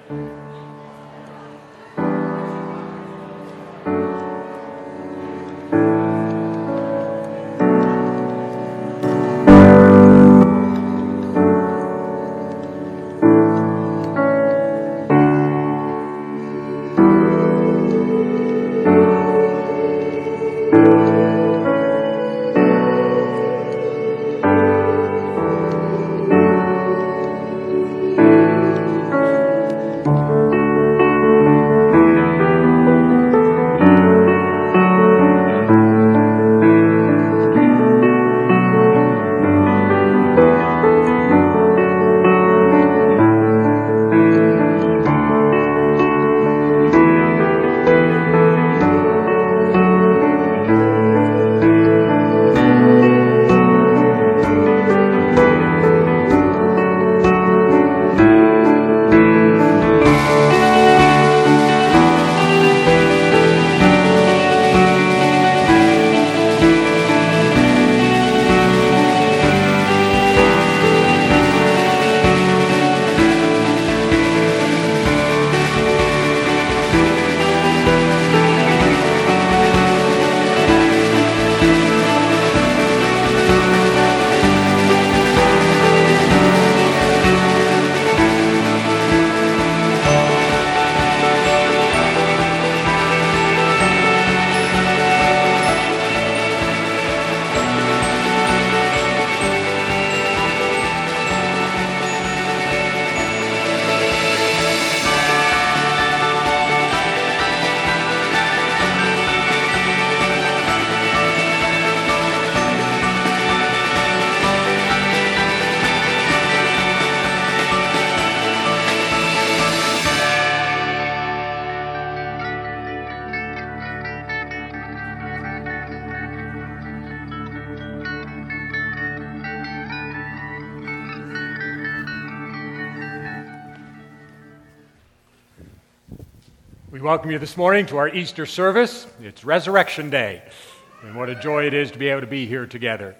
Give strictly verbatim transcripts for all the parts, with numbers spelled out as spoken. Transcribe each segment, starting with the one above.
We welcome you this morning to our Easter service. It's Resurrection Day, and what a joy it is to be able to be here together.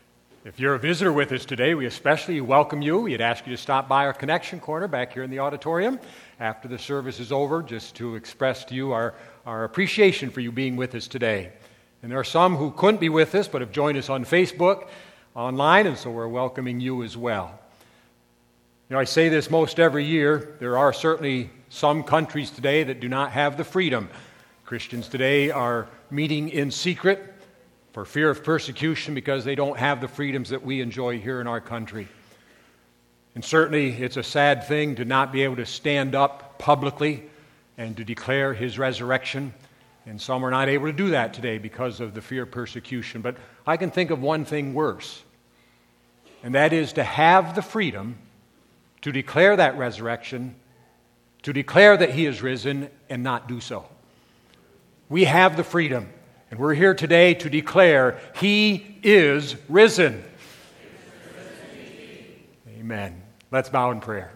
If you're a visitor with us today, we especially welcome you. We'd ask you to stop by our Connection Corner back here in the auditorium after the service is over, just to express to you our, our appreciation for you being with us today. And there are some who couldn't be with us but have joined us on Facebook, online, and so we're welcoming you as well. You know, I say this most every year. There are certainly some countries today that do not have the freedom. Christians today are meeting in secret for fear of persecution because they don't have the freedoms that we enjoy here in our country. And certainly it's a sad thing to not be able to stand up publicly and to declare his resurrection. And some are not able to do that today because of the fear of persecution. But I can think of one thing worse, and that is to have the freedom to declare that resurrection, to declare that he is risen and not do so. We have the freedom, and we're here today to declare he is risen. Amen. Let's bow in prayer.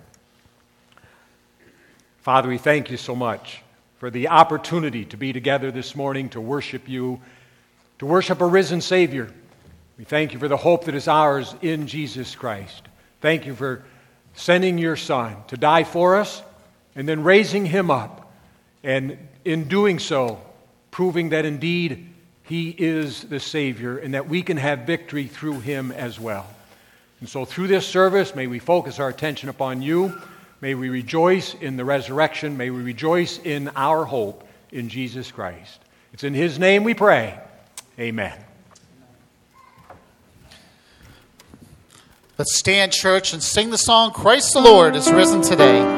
Father, we thank you so much for the opportunity to be together this morning to worship you, to worship a risen Savior. We thank you for the hope that is ours in Jesus Christ. Thank you for sending your Son to die for us and then raising him up, and in doing so, proving that indeed he is the Savior and that we can have victory through him as well. And so through this service, may we focus our attention upon you. May we rejoice in the resurrection. May we rejoice in our hope in Jesus Christ. It's in his name we pray. Amen. Let's stand, church, and sing the song, Christ the Lord is risen today.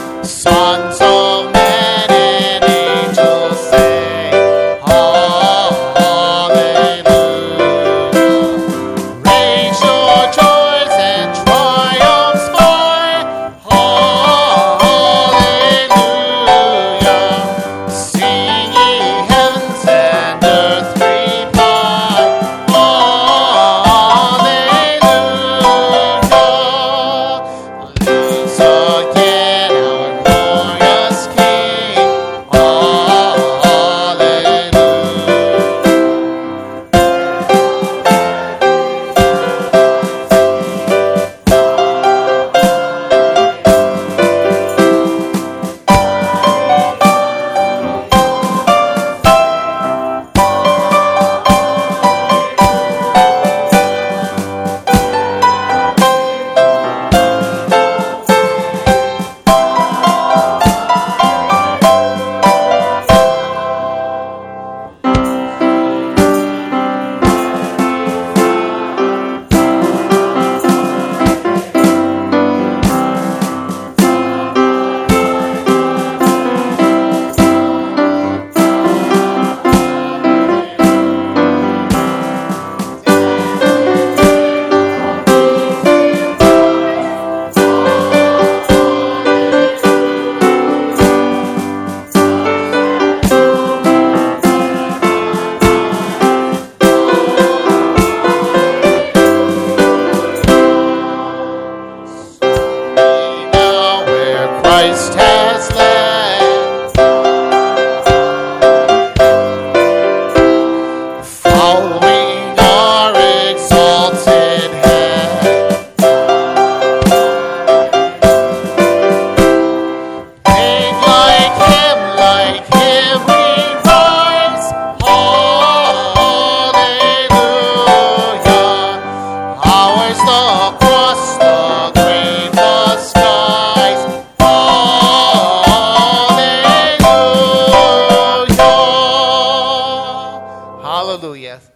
Sons of men and angels say,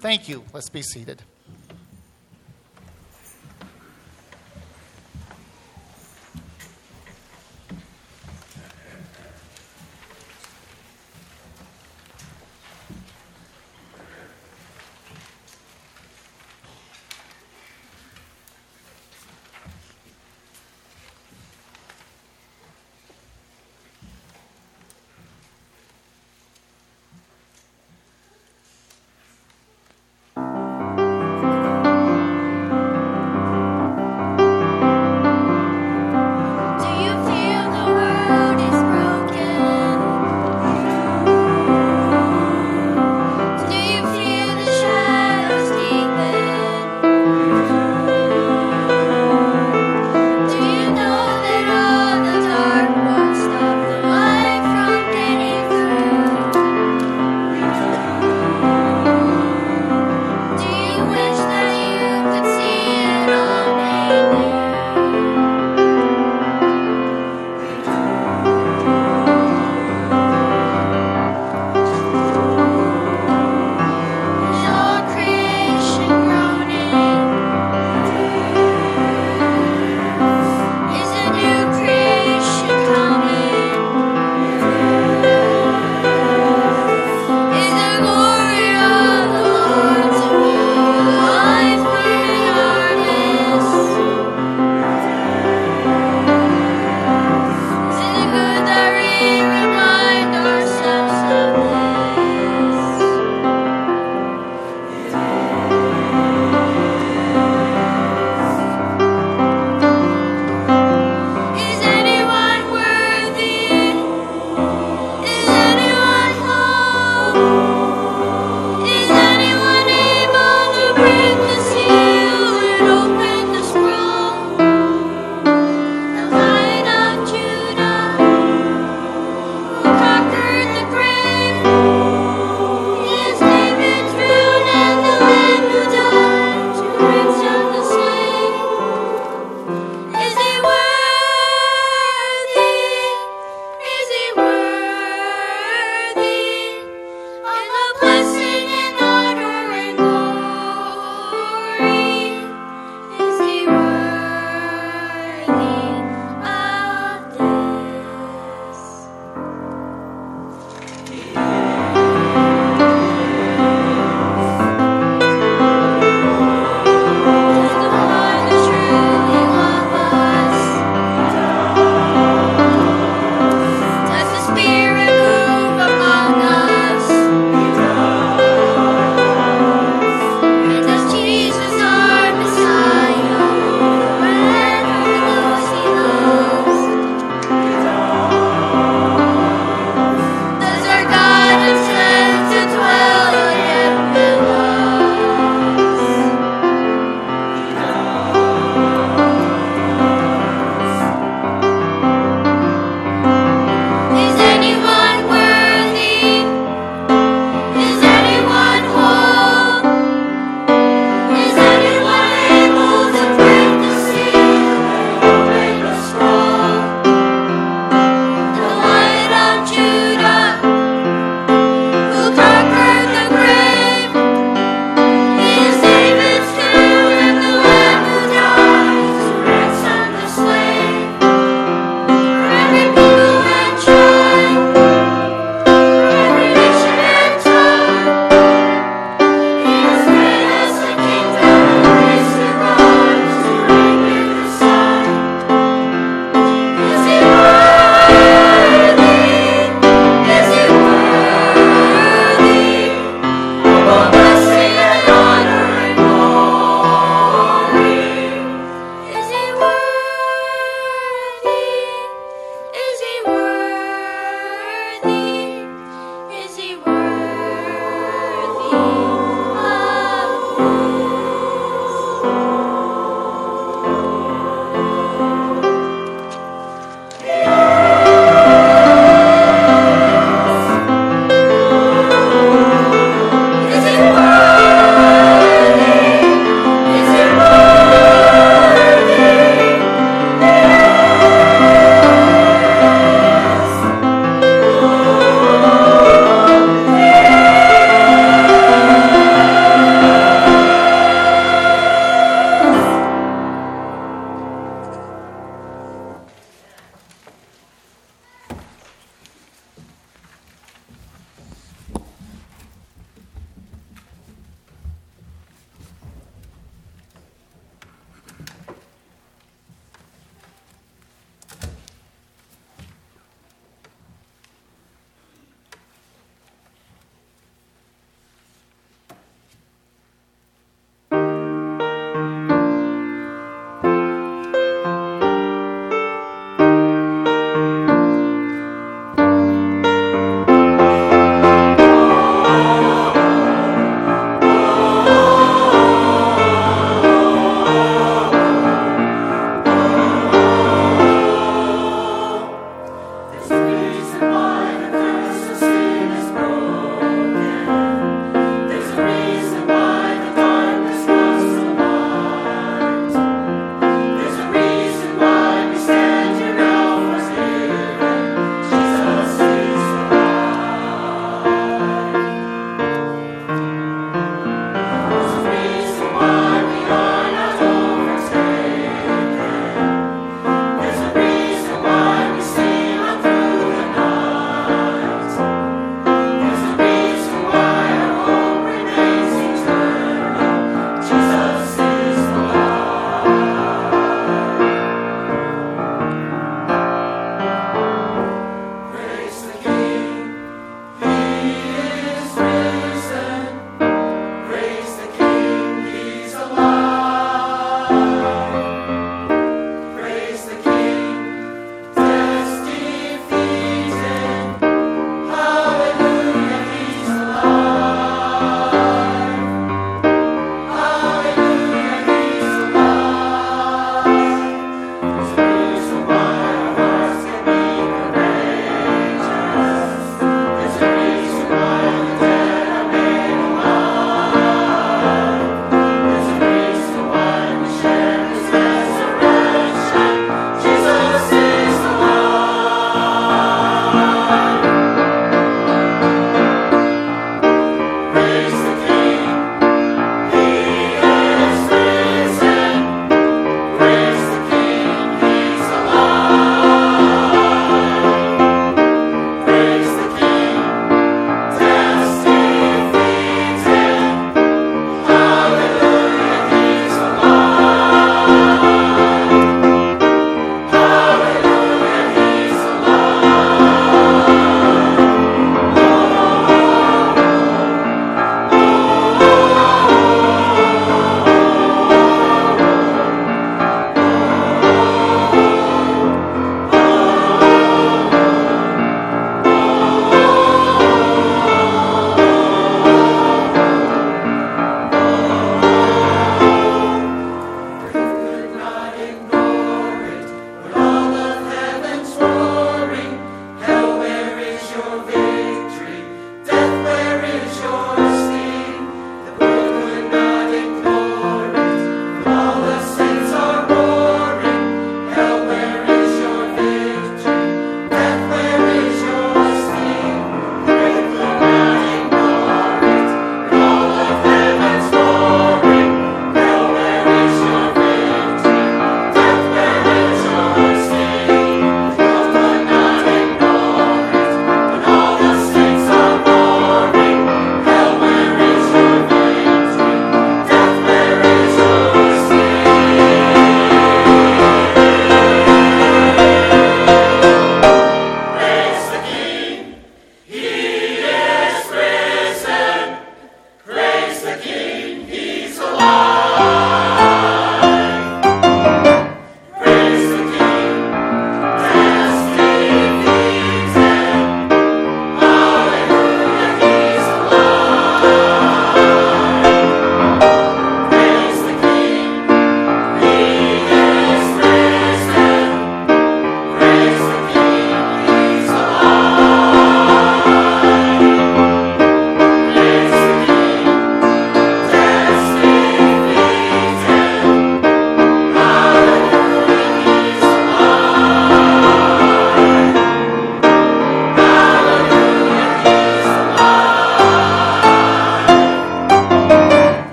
Thank you. Let's be seated.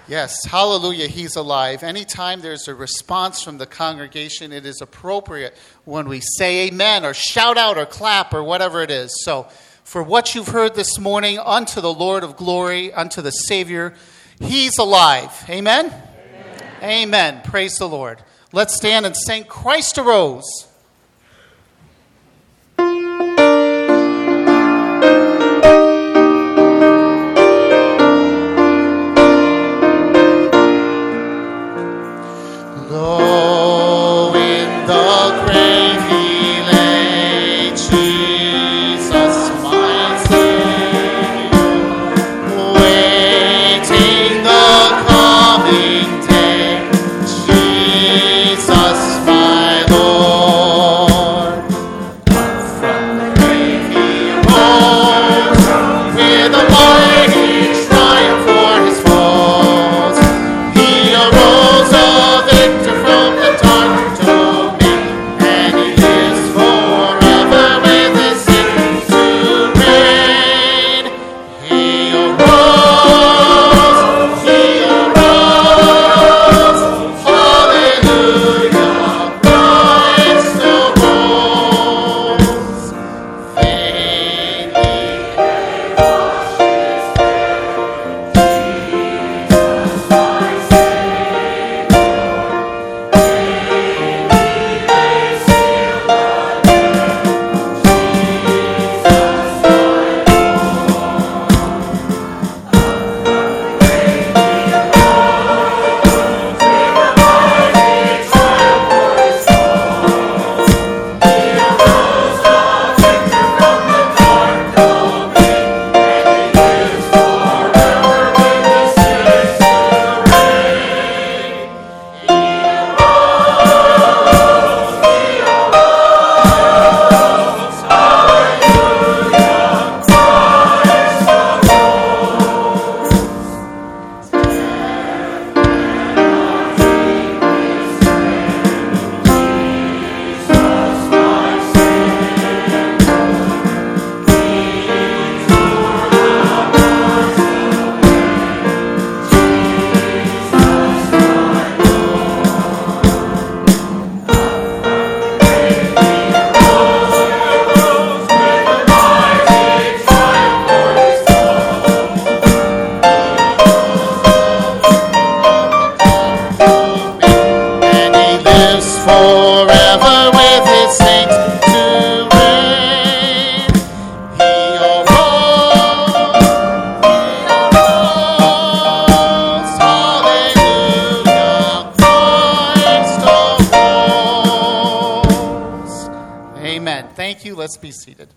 Yes, hallelujah, he's alive. Anytime there's a response from the congregation, it is appropriate when we say amen or shout out or clap or whatever it is. So for what you've heard this morning, unto the Lord of glory, unto the Savior, he's alive. Amen? Amen. Amen. Praise the Lord. Let's stand and sing Christ Arose. Let's be seated.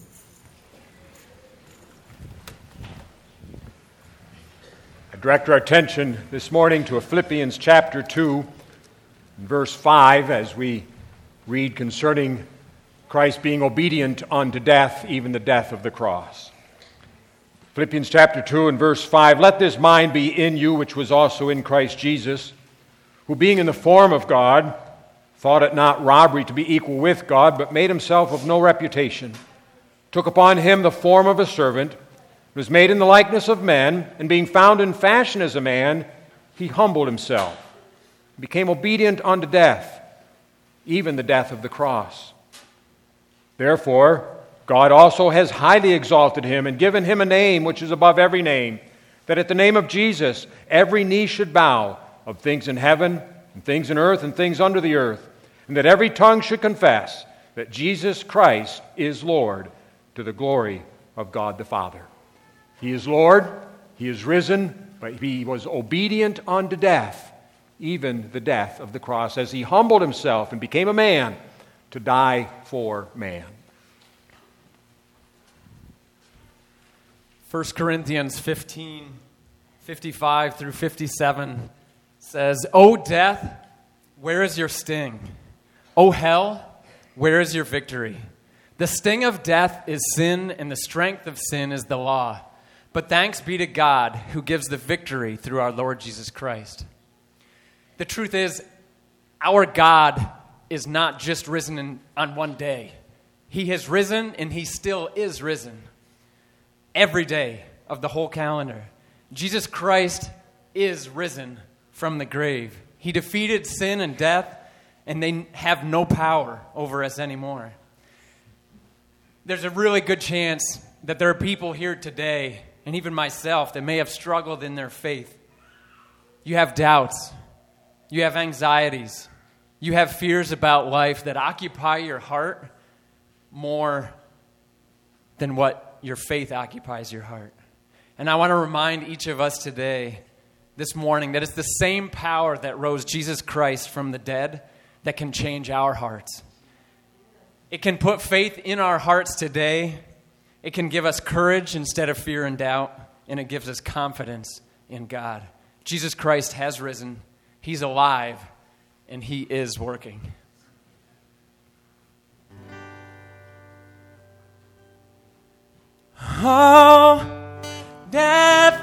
I direct our attention this morning to Philippians chapter two, verse five, as we read concerning Christ being obedient unto death, even the death of the cross. Philippians chapter two and verse five, "Let this mind be in you, which was also in Christ Jesus, who being in the form of God, thought it not robbery to be equal with God, but made himself of no reputation, took upon him the form of a servant, was made in the likeness of men, and being found in fashion as a man, he humbled himself, became obedient unto death, even the death of the cross. Therefore, God also has highly exalted him and given him a name which is above every name, that at the name of Jesus every knee should bow, of things in heaven and things in earth and things under the earth, and that every tongue should confess that Jesus Christ is Lord, to the glory of God the Father." He is Lord, he is risen, but he was obedient unto death, even the death of the cross, as he humbled himself and became a man to die for man. First Corinthians fifteen, fifty-five through fifty-seven says, "O death, where is your sting? O hell, where is your victory? The sting of death is sin, and the strength of sin is the law. But thanks be to God who gives the victory through our Lord Jesus Christ." The truth is, our God is not just risen in, on one day. He has risen, and he still is risen every day of the whole calendar. Jesus Christ is risen from the grave. He defeated sin and death, and they have no power over us anymore. There's a really good chance that there are people here today, and even myself, that may have struggled in their faith. You have doubts. You have anxieties. You have fears about life that occupy your heart more than what your faith occupies your heart. And I want to remind each of us today, this morning, that it's the same power that rose Jesus Christ from the dead that can change our hearts. It can put faith in our hearts today. It can give us courage instead of fear and doubt, and it gives us confidence in God. Jesus Christ has risen. He's alive, and he is working. Oh, death,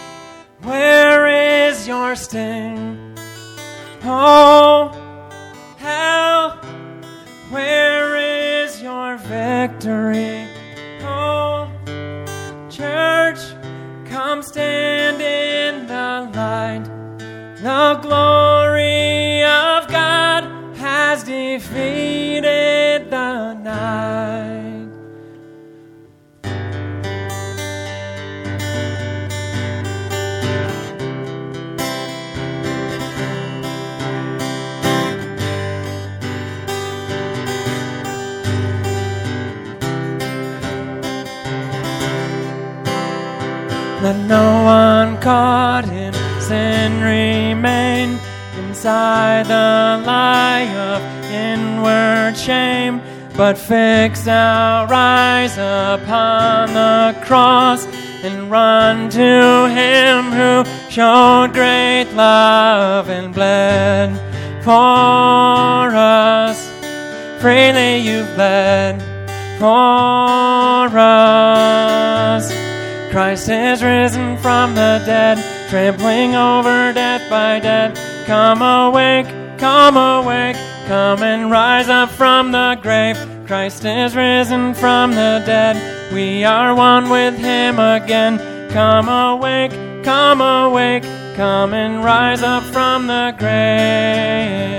where is your sting? Oh, hell, where is your victory? Oh, church, come stand in the light. The glory of God has defeated the night. Let no one caught in sin remain inside the lie of inward shame, but fix our eyes upon the cross and run to him who showed great love and bled for us. Freely you've bled for us. Christ is risen from the dead, trampling over death by death. Come awake, come awake, come and rise up from the grave. Christ is risen from the dead, we are one with him again. Come awake, come awake, come and rise up from the grave.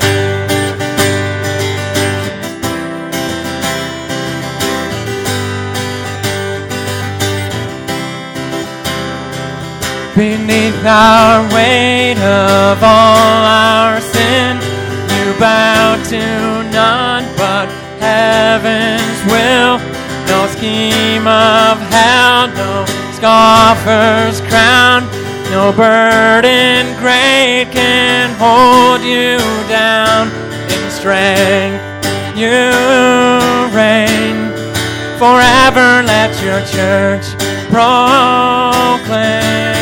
Beneath our weight of all our sin, you bow to none but heaven's will. No scheme of hell, no scoffer's crown, no burden great can hold you down. In strength you reign. Forever let your church proclaim.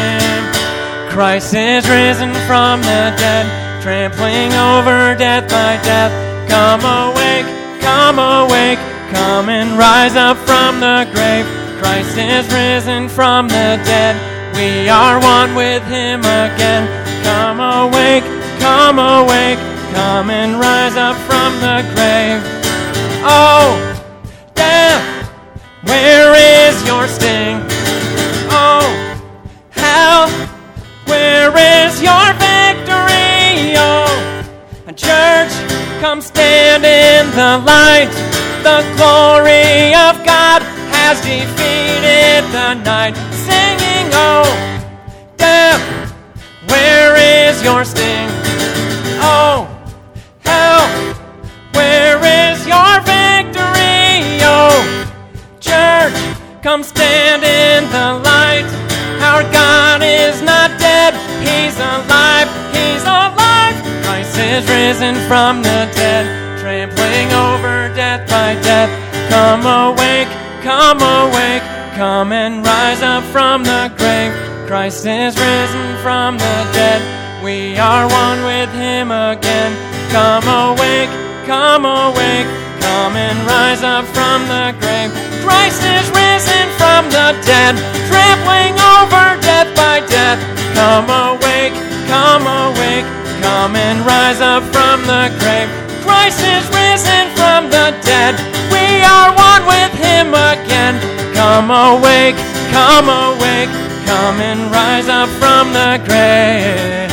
Christ is risen from the dead, trampling over death by death. Come awake, come awake, come and rise up from the grave. Christ is risen from the dead, we are one with him again. Come awake, come awake, come and rise up from the grave. Oh, death, where is your sting? Oh, hell, where is your victory? Oh, church, come stand in the light. The glory of God has defeated the night. Singing, oh, death, where is your sting? Oh, hell, where is your victory? Oh, church, come stand in the light. Our God is not dead, he's alive, he's alive. Christ is risen from the dead, trampling over death by death. Come awake, come awake, come and rise up from the grave. Christ is risen from the dead, we are one with him again. Come awake, come awake, come and rise up from the grave. Christ is risen from the dead, trampling over death by death. Come awake, come awake, come and rise up from the grave. Christ is risen from the dead, we are one with him again. Come awake, come awake, come and rise up from the grave.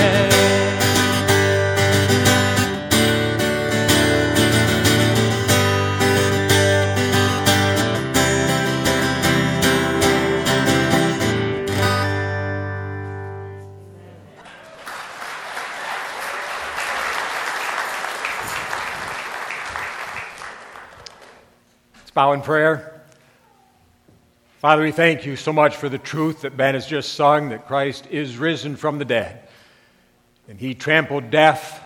Let's bow in prayer. Father, we thank you so much for the truth that Ben has just sung, that Christ is risen from the dead. And he trampled death.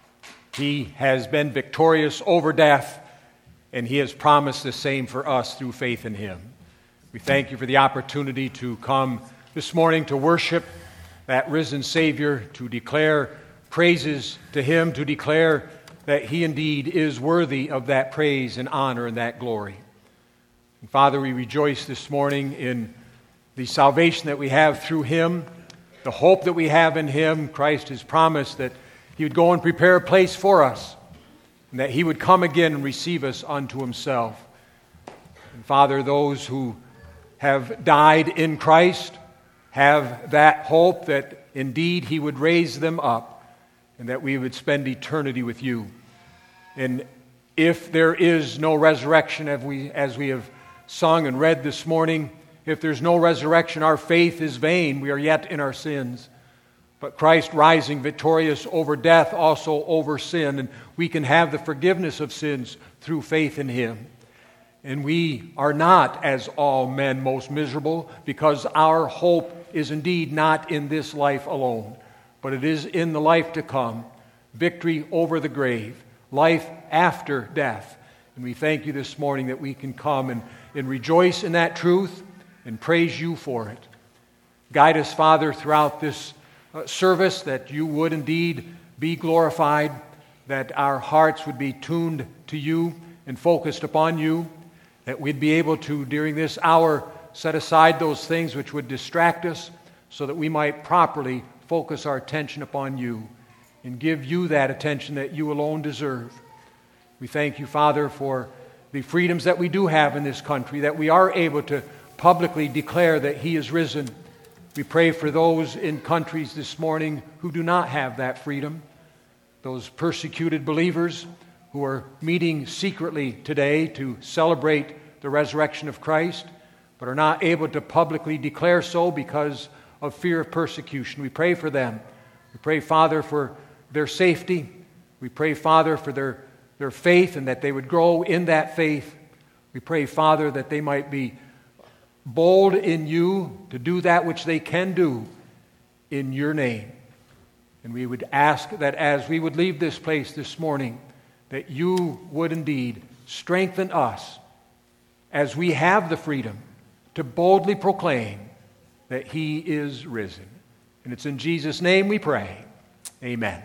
He has been victorious over death. And he has promised the same for us through faith in him. We thank you for the opportunity to come this morning to worship that risen Savior, to declare praises to him, to declare that he indeed is worthy of that praise and honor and that glory. And Father, we rejoice this morning in the salvation that we have through him, the hope that we have in him. Christ has promised that he would go and prepare a place for us, and that he would come again and receive us unto himself. And Father, those who have died in Christ have that hope that indeed he would raise them up, and that we would spend eternity with you. And if there is no resurrection, as we, as we have sung and read this morning, if there's no resurrection, our faith is vain. We are yet in our sins. But Christ rising victorious over death, also over sin, and we can have the forgiveness of sins through faith in him. And we are not, as all men, most miserable, because our hope is indeed not in this life alone, but it is in the life to come, victory over the grave, life after death. And we thank you this morning that we can come and, and rejoice in that truth and praise you for it. Guide us, Father, throughout this uh, service, that you would indeed be glorified, that our hearts would be tuned to you and focused upon you, that we'd be able to, during this hour, set aside those things which would distract us so that we might properly focus our attention upon you and give you that attention that you alone deserve. We thank you, Father, for the freedoms that we do have in this country, that we are able to publicly declare that he is risen. We pray for those in countries this morning who do not have that freedom, those persecuted believers who are meeting secretly today to celebrate the resurrection of Christ, but are not able to publicly declare so because of fear of persecution. We pray for them. We pray, Father, for their safety. We pray, Father, for their, their faith, and that they would grow in that faith. We pray, Father, that they might be bold in you to do that which they can do in your name. And we would ask that as we would leave this place this morning, that you would indeed strengthen us as we have the freedom to boldly proclaim that he is risen. And it's in Jesus' name we pray. Amen.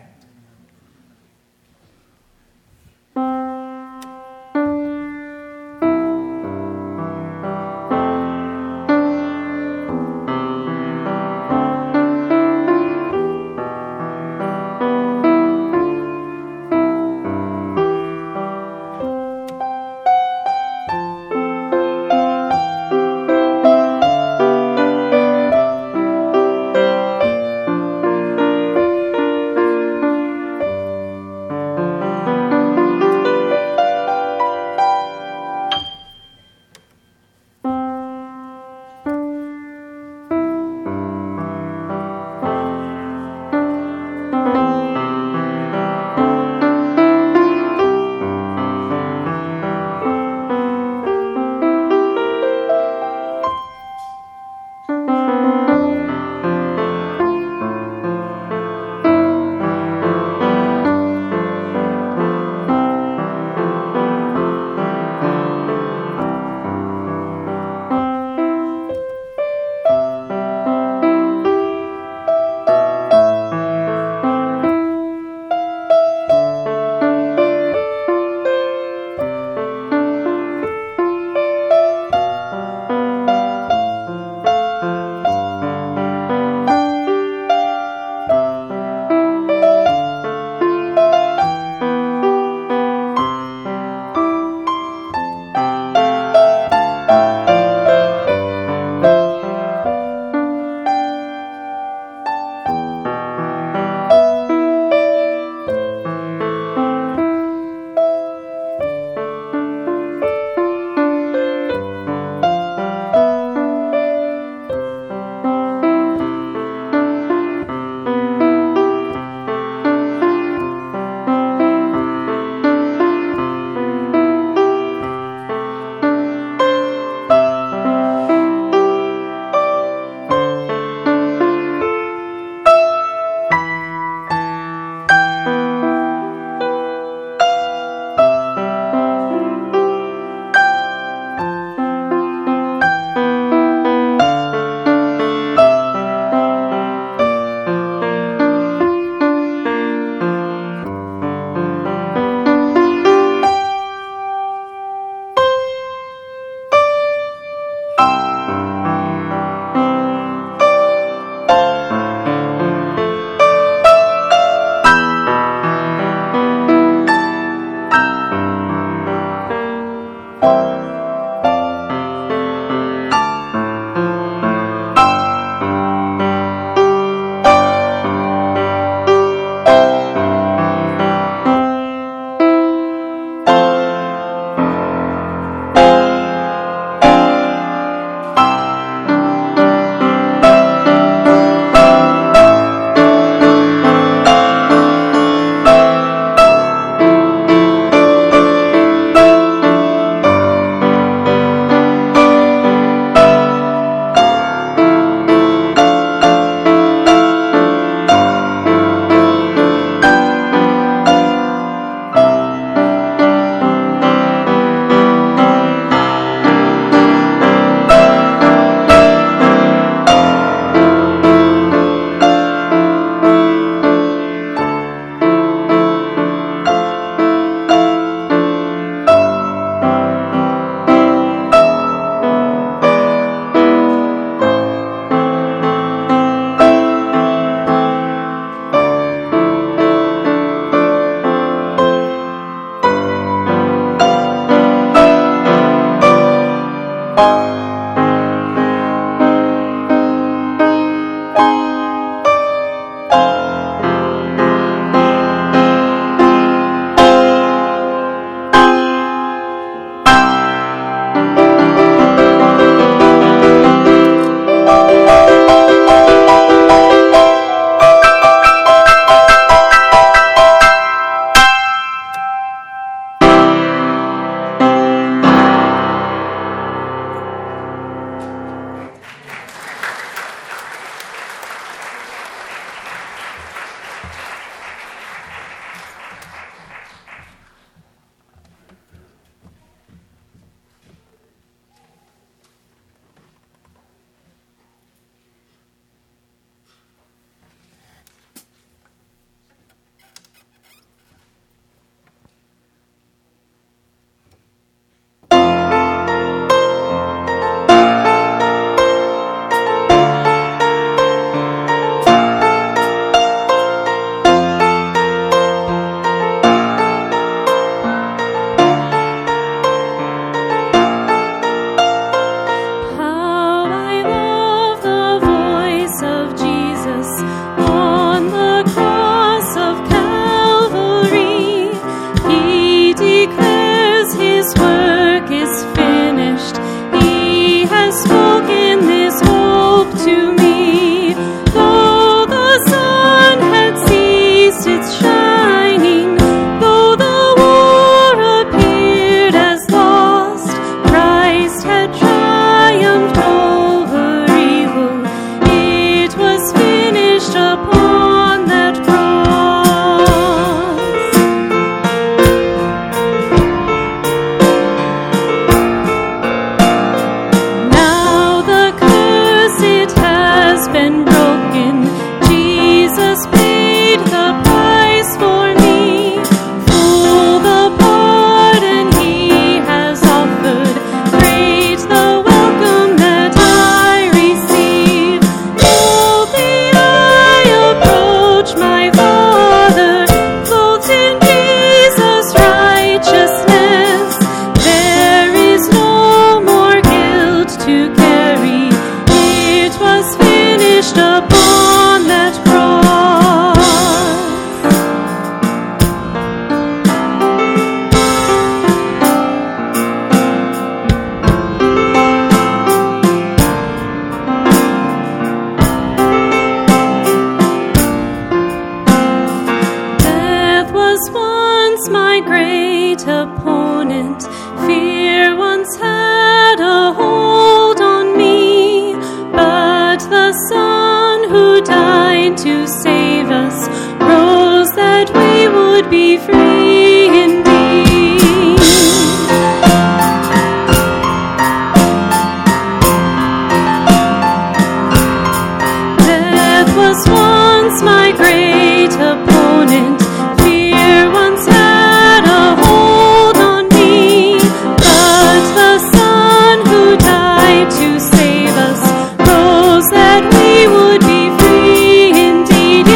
that we would be free indeed.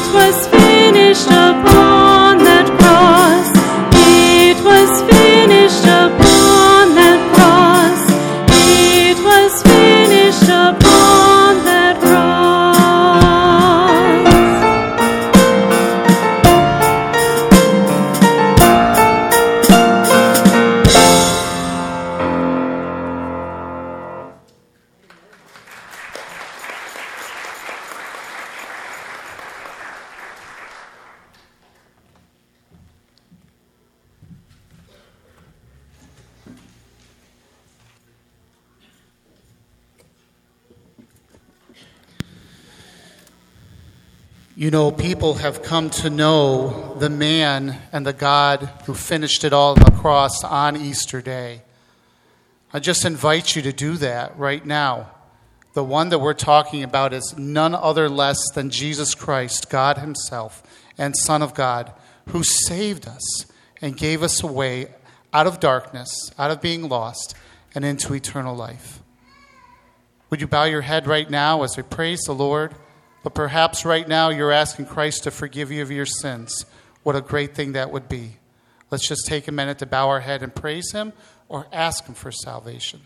You know, people have come to know the man and the God who finished it all on the cross on Easter Day. I just invite you to do that right now. The one that we're talking about is none other less than Jesus Christ, God himself, and Son of God, who saved us and gave us a way out of darkness, out of being lost, and into eternal life. Would you bow your head right now as we praise the Lord? But perhaps right now you're asking Christ to forgive you of your sins. What a great thing that would be. Let's just take a minute to bow our head and praise him or ask him for salvation.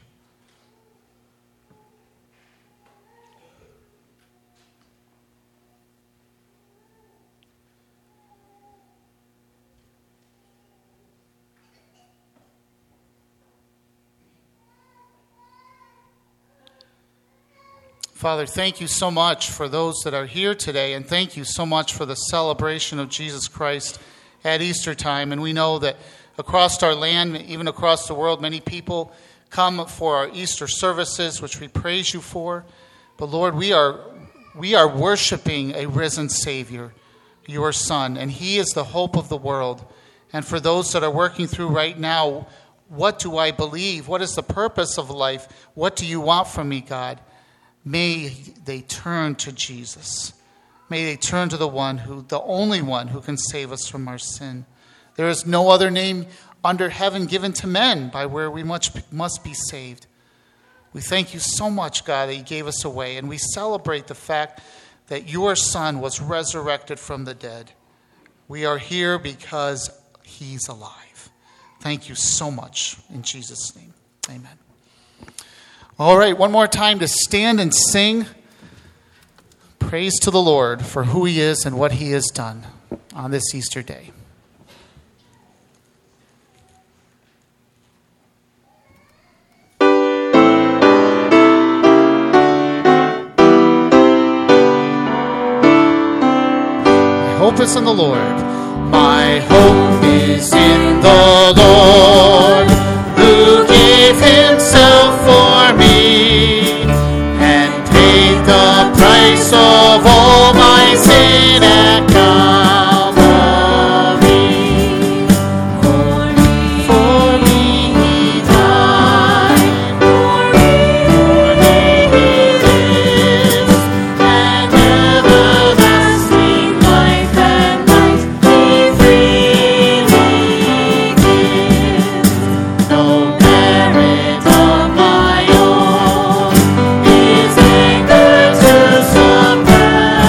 Father, thank you so much for those that are here today, and thank you so much for the celebration of Jesus Christ at Easter time. And we know that across our land, even across the world, many people come for our Easter services, which we praise you for. But Lord, we are we are worshiping a risen Savior, your Son, and he is the hope of the world. And for those that are working through right now, what do I believe? What is the purpose of life? What do you want from me, God? May they turn to Jesus. May they turn to the one who, the only one who can save us from our sin. There is no other name under heaven given to men by where we must, must be saved. We thank you so much, God, that you gave us a way. And we celebrate the fact that your Son was resurrected from the dead. We are here because he's alive. Thank you so much. In Jesus' name, amen. All right, one more time to stand and sing praise to the Lord for who he is and what he has done on this Easter day. My hope is in the Lord. My hope is in the Lord, who gave himself for me and paid the price of all my sin at Calvary. For me, for me he died, for me he lives, and everlasting life and life he freely gives. No merit of my own is anger to suppress.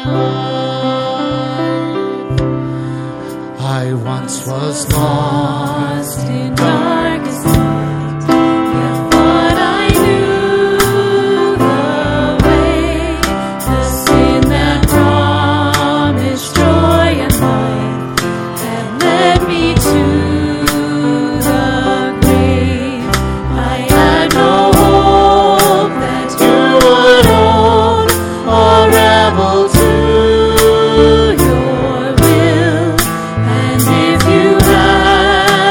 I once was lost in darkest night, yet thought I knew the way. The sin that promised joy and life had led me to the grave. I had no hope that you would hold or rebel to your will, and if you had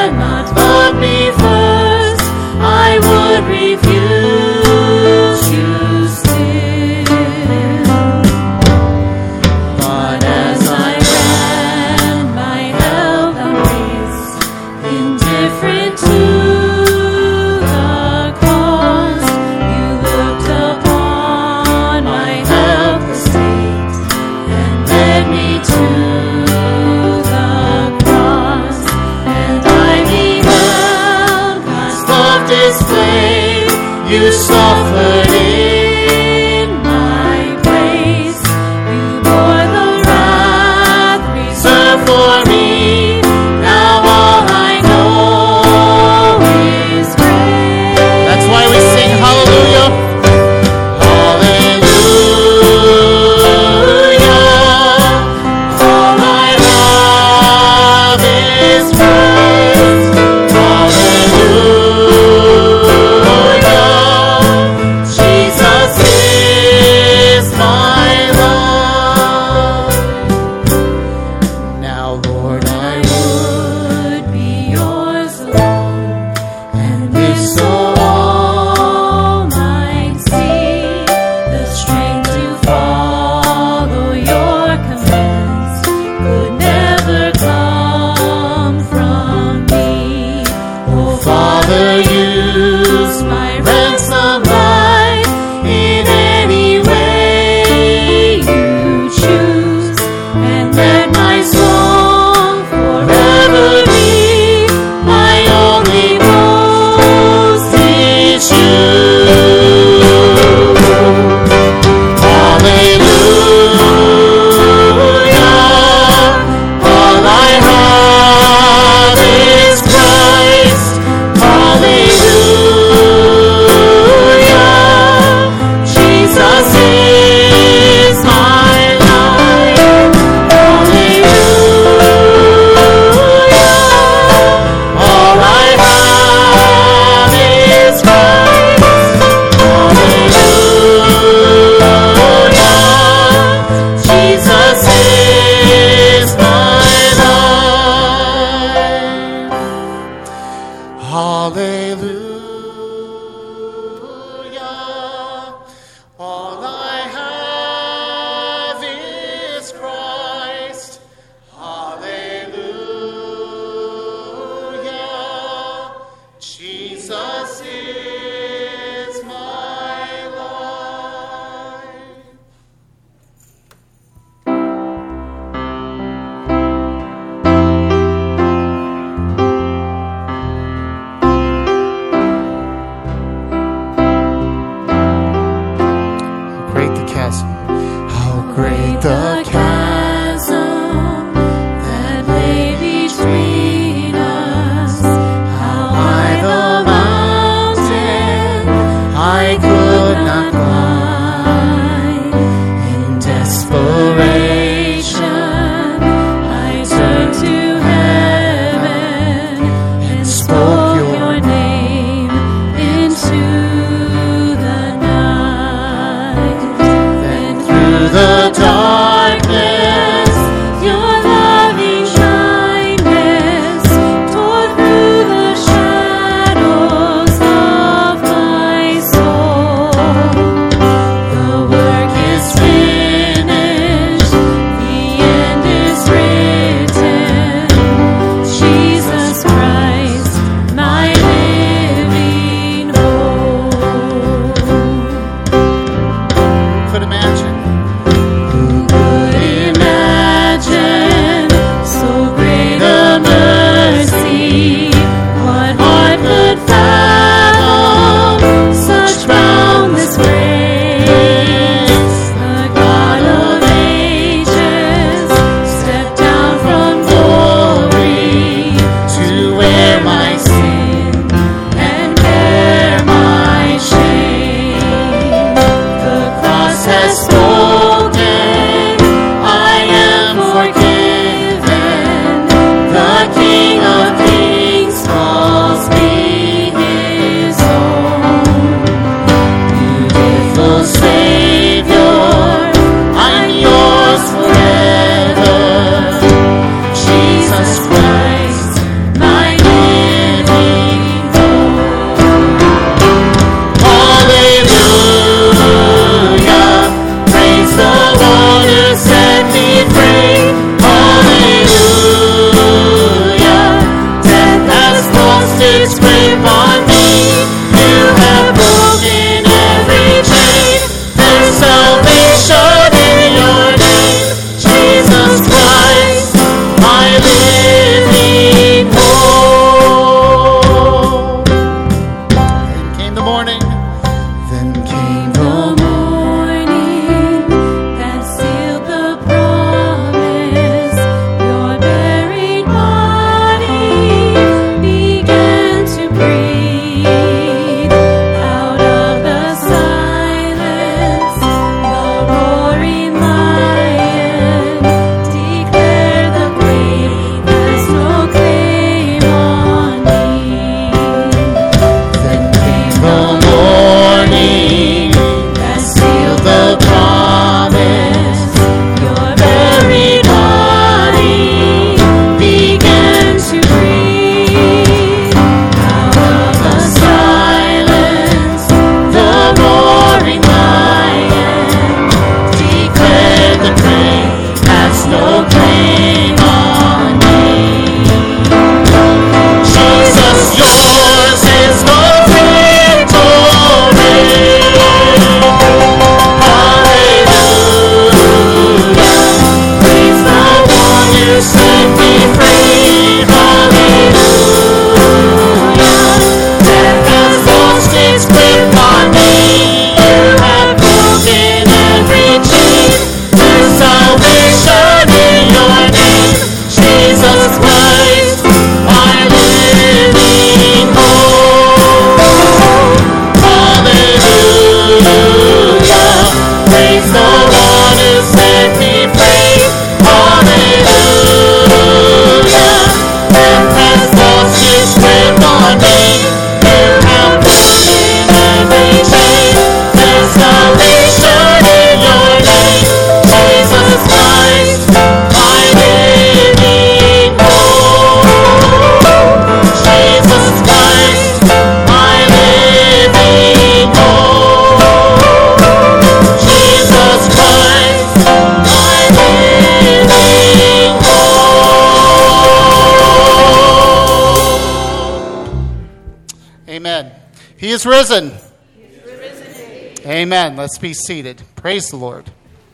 He is risen. He is risen. Amen. Let's be seated. Praise the Lord.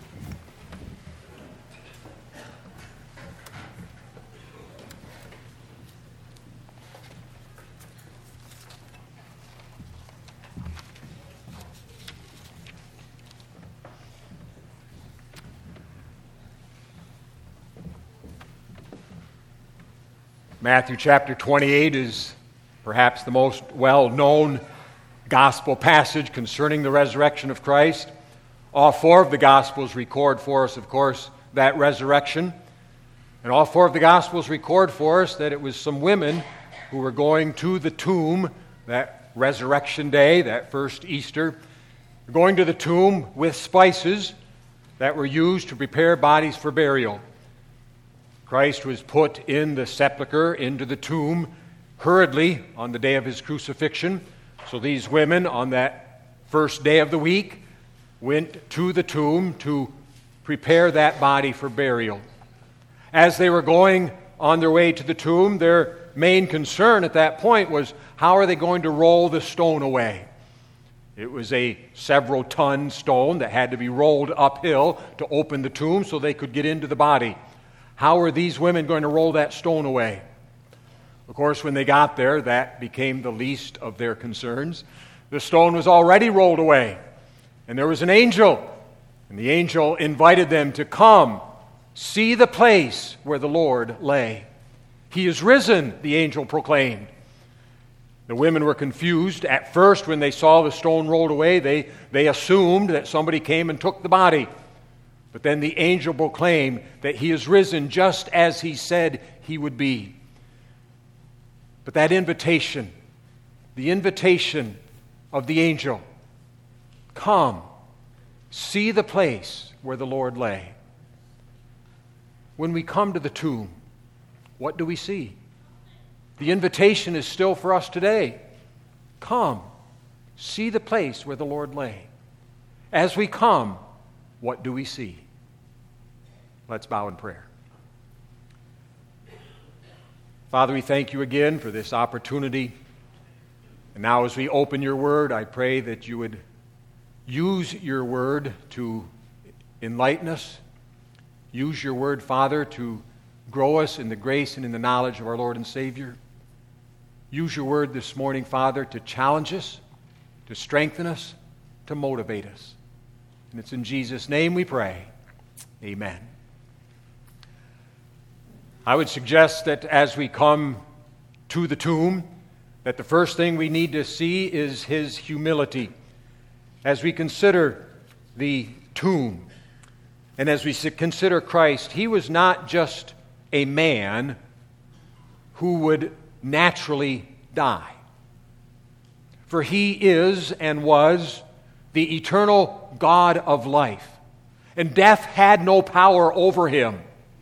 Matthew chapter twenty-eight is perhaps the most well-known gospel passage concerning the resurrection of Christ. All four of the Gospels record for us, of course, that resurrection. And all four of the Gospels record for us that it was some women who were going to the tomb that resurrection day, that first Easter, going to the tomb with spices that were used to prepare bodies for burial. Christ was put in the sepulchre, into the tomb, hurriedly on the day of his crucifixion. So these women, on that first day of the week, went to the tomb to prepare that body for burial. As they were going on their way to the tomb, their main concern at that point was, how are they going to roll the stone away? It was a several-ton stone that had to be rolled uphill to open the tomb so they could get into the body. How are these women going to roll that stone away? Of course, when they got there, that became the least of their concerns. The stone was already rolled away, and there was an angel, and the angel invited them to come, see the place where the Lord lay. He is risen, the angel proclaimed. The women were confused. At first, when they saw the stone rolled away, they, they assumed that somebody came and took the body. But then the angel proclaimed that he is risen just as he said he would be. But that invitation, the invitation of the angel, come, see the place where the Lord lay. When we come to the tomb, what do we see? The invitation is still for us today. Come, see the place where the Lord lay. As we come, what do we see? Let's bow in prayer. Father, we thank you again for this opportunity. And now as we open your word, I pray that you would use your word to enlighten us. Use your word, Father, to grow us in the grace and in the knowledge of our Lord and Savior. Use your word this morning, Father, to challenge us, to strengthen us, to motivate us. And it's in Jesus' name we pray. Amen. I would suggest that as we come to the tomb, that the first thing we need to see is his humility. As we consider the tomb, and as we consider Christ, he was not just a man who would naturally die. For he is and was the eternal God of life, and death had no power over him.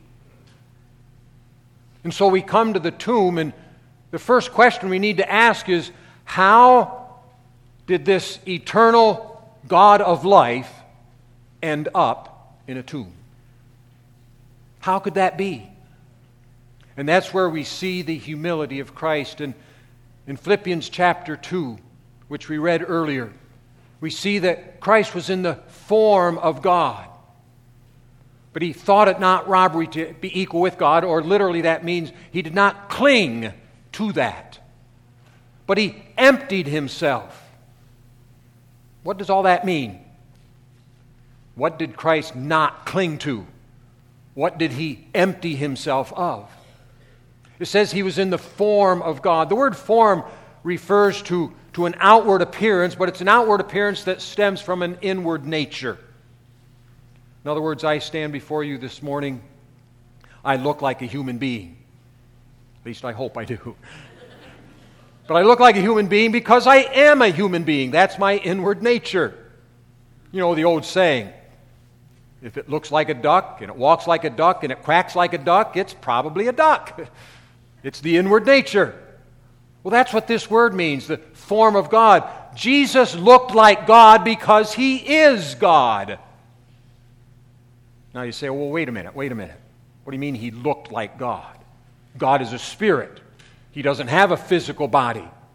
And so we come to the tomb, and the first question we need to ask is, how did this eternal God of life end up in a tomb? How could that be? And that's where we see the humility of Christ. And in Philippians chapter two, which we read earlier, we see that Christ was in the form of God. But he thought it not robbery to be equal with God, or literally that means he did not cling to that. But he emptied himself. What does all that mean? What did Christ not cling to? What did he empty himself of? It says he was in the form of God. The word form refers to, to an outward appearance, but it's an outward appearance that stems from an inward nature. In other words, I stand before you this morning, I look like a human being. At least I hope I do. But I look like a human being because I am a human being. That's my inward nature. You know the old saying, if it looks like a duck, and it walks like a duck, and it quacks like a duck, it's probably a duck. It's the inward nature. Well, that's what this word means, the form of God. Jesus looked like God because he is God. Now you say, well, wait a minute, wait a minute. What do you mean he looked like God? God is a spirit. He doesn't have a physical body.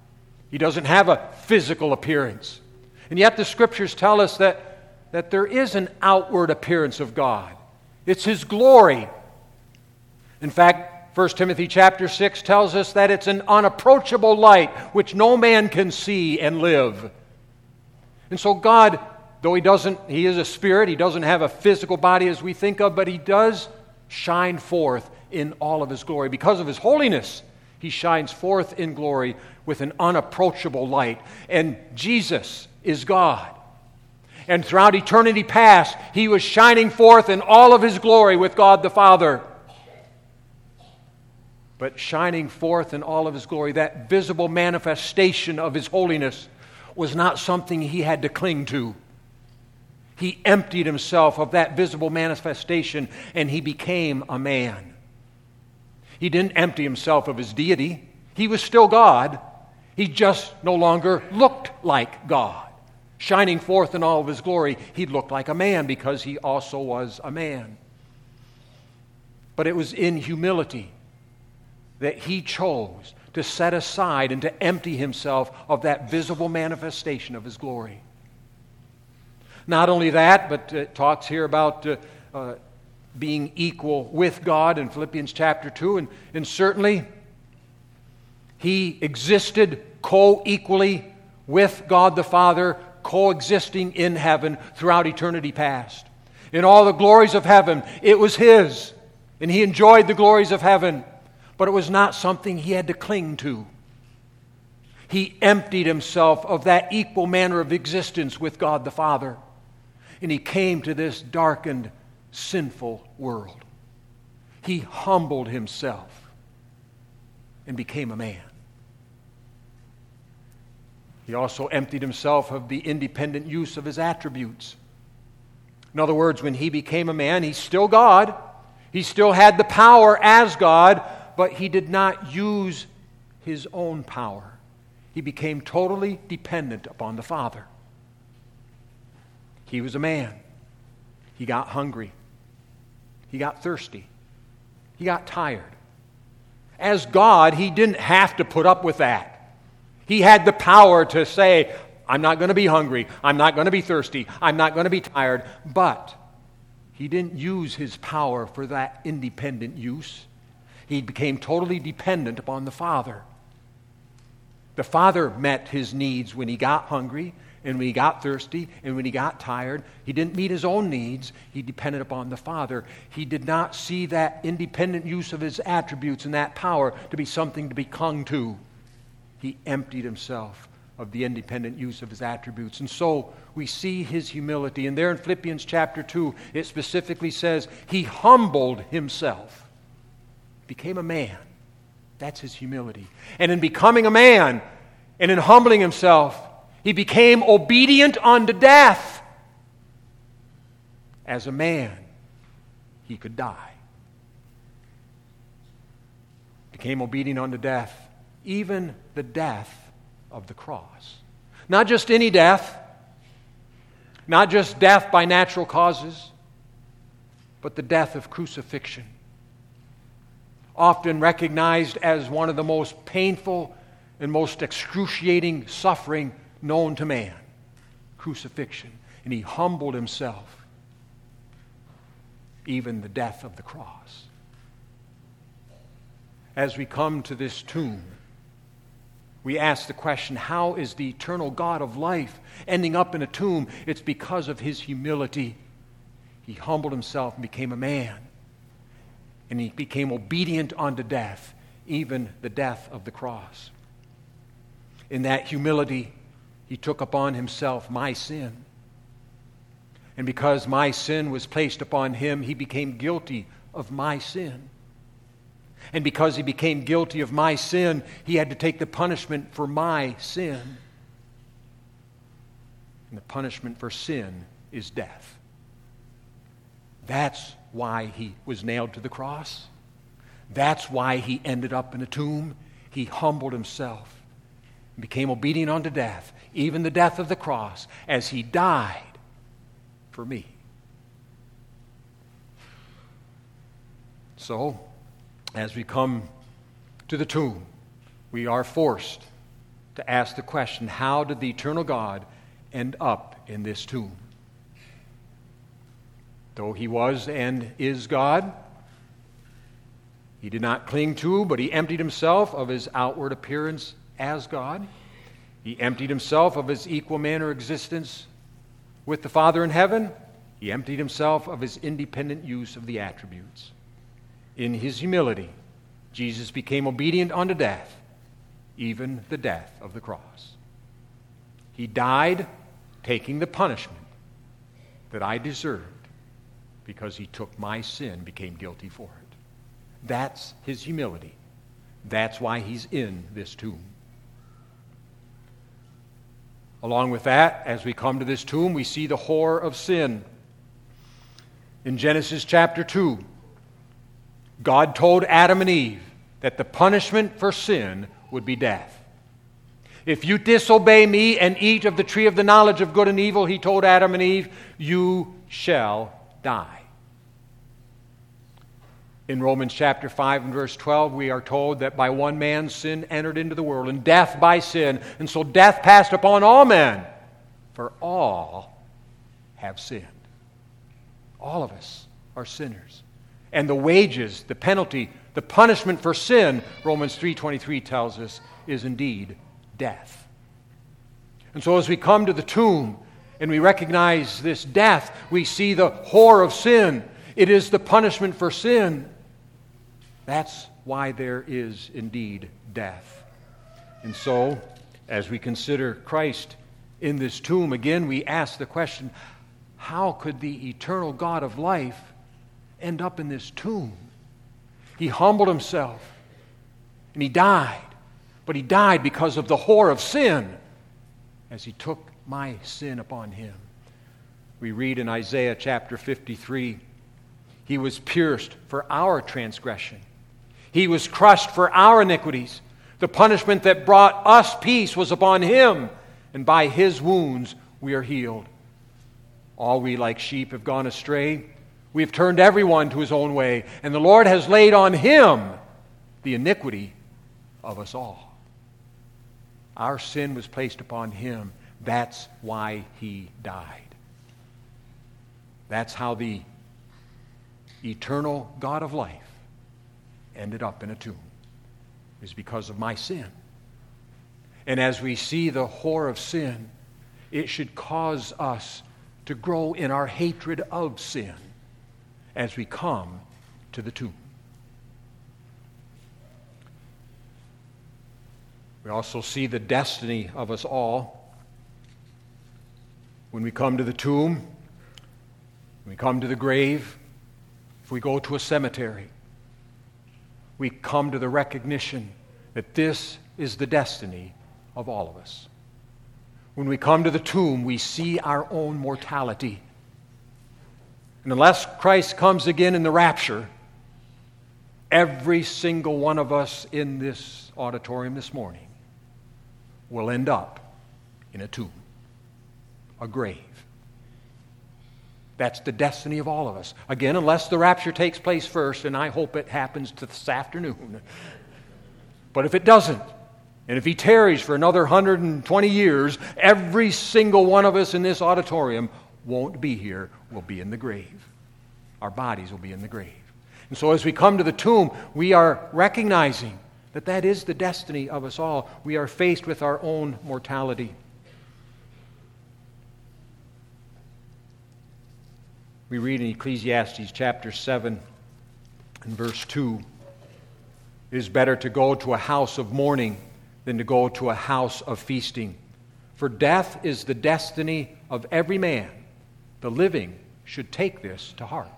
He doesn't have a physical appearance. And yet the Scriptures tell us that, that there is an outward appearance of God. It's His glory. In fact, First Timothy chapter six tells us that it's an unapproachable light which no man can see and live. And so God, though He doesn't, He is a spirit, He doesn't have a physical body as we think of, but He does shine forth in all of His glory. Because of His holiness, He shines forth in glory with an unapproachable light. And Jesus is God. And throughout eternity past, He was shining forth in all of His glory with God the Father. But shining forth in all of His glory, that visible manifestation of His holiness was not something He had to cling to. He emptied Himself of that visible manifestation and He became a man. He didn't empty Himself of His deity. He was still God. He just no longer looked like God. Shining forth in all of His glory, He looked like a man because He also was a man. But it was in humility that He chose to set aside and to empty Himself of that visible manifestation of His glory. Not only that, but it talks here about uh, uh, being equal with God in Philippians chapter two. And, and certainly, He existed co-equally with God the Father, coexisting in heaven throughout eternity past. In all the glories of heaven, it was His. And He enjoyed the glories of heaven. But it was not something He had to cling to. He emptied Himself of that equal manner of existence with God the Father. And He came to this darkened, sinful world. He humbled Himself and became a man. He also emptied Himself of the independent use of His attributes. In other words, when He became a man, He's still God. He still had the power as God, but He did not use His own power. He became totally dependent upon the Father. He was a man. He got hungry. He got thirsty. He got tired. As God, He didn't have to put up with that. He had the power to say, I'm not going to be hungry. I'm not going to be thirsty. I'm not going to be tired. But He didn't use His power for that independent use. He became totally dependent upon the Father. The Father met His needs when He got hungry and when He got thirsty and when He got tired. He didn't meet His own needs. He depended upon the Father. He did not see that independent use of His attributes and that power to be something to be clung to. He emptied Himself of the independent use of His attributes. And so we see His humility. And there in Philippians chapter two, it specifically says, He humbled Himself, became a man. That's His humility. And in becoming a man and in humbling Himself, He became obedient unto death. As a man, He could die. Became obedient unto death. Even the death of the cross. Not just any death, not just death by natural causes, but the death of crucifixion. Often recognized as one of the most painful and most excruciating suffering known to man. Crucifixion. And He humbled Himself. Even the death of the cross. As we come to this tomb, we ask the question, how is the eternal God of life ending up in a tomb? It's because of His humility. He humbled Himself and became a man. And He became obedient unto death, even the death of the cross. In that humility, He took upon Himself my sin. And because my sin was placed upon Him, He became guilty of my sin. And because He became guilty of my sin, He had to take the punishment for my sin. And the punishment for sin is death. That's why He was nailed to the cross. That's why He ended up in a tomb. He humbled Himself and became obedient unto death, even the death of the cross, as He died for me. So, as we come to the tomb, we are forced to ask the question, how did the eternal God end up in this tomb? Though he was and is God, he did not cling to, but he emptied himself of his outward appearance as God. He emptied himself of his equal manner existence with the Father in heaven. He emptied himself of his independent use of the attributes. In his humility, Jesus became obedient unto death, even the death of the cross. He died taking the punishment that I deserved because he took my sin, became guilty for it. That's his humility. That's why he's in this tomb. Along with that, as we come to this tomb, we see the horror of sin. In Genesis chapter two, God told Adam and Eve that the punishment for sin would be death. If you disobey me and eat of the tree of the knowledge of good and evil, he told Adam and Eve, you shall die. In Romans chapter five and verse twelve, we are told that by one man sin entered into the world, and death by sin, and so death passed upon all men, for all have sinned. All of us are sinners. And the wages, the penalty, the punishment for sin, Romans three twenty-three tells us, is indeed death. And so as we come to the tomb and we recognize this death, we see the horror of sin. It is the punishment for sin. That's why there is indeed death. And so, as we consider Christ in this tomb, again we ask the question, how could the eternal God of life end up in this tomb? He humbled himself and he died. But he died because of the horror of sin as he took my sin upon him. We read in Isaiah chapter fifty-three, he was pierced for our transgression. He was crushed for our iniquities. The punishment that brought us peace was upon him, and by his wounds we are healed. All we like sheep have gone astray. We have turned everyone to his own way, and the Lord has laid on him the iniquity of us all. Our sin was placed upon him. That's why he died. That's how the eternal God of life ended up in a tomb. Is because of my sin. And as we see the horror of sin, it should cause us to grow in our hatred of sin as we come to the tomb. We also see the destiny of us all. When we come to the tomb, when we come to the grave, if we go to a cemetery, we come to the recognition that this is the destiny of all of us. When we come to the tomb, we see our own mortality. And unless Christ comes again in the rapture, every single one of us in this auditorium this morning will end up in a tomb, a grave. That's the destiny of all of us. Again, unless the rapture takes place first, and I hope it happens this afternoon. But if it doesn't, and if he tarries for another one hundred twenty years, every single one of us in this auditorium won't be here. We'll be in the grave. Our bodies will be in the grave. And so as we come to the tomb, we are recognizing that that is the destiny of us all. We are faced with our own mortality. We read in Ecclesiastes chapter seven and verse two, it is better to go to a house of mourning than to go to a house of feasting. For death is the destiny of every man. The living should take this to heart.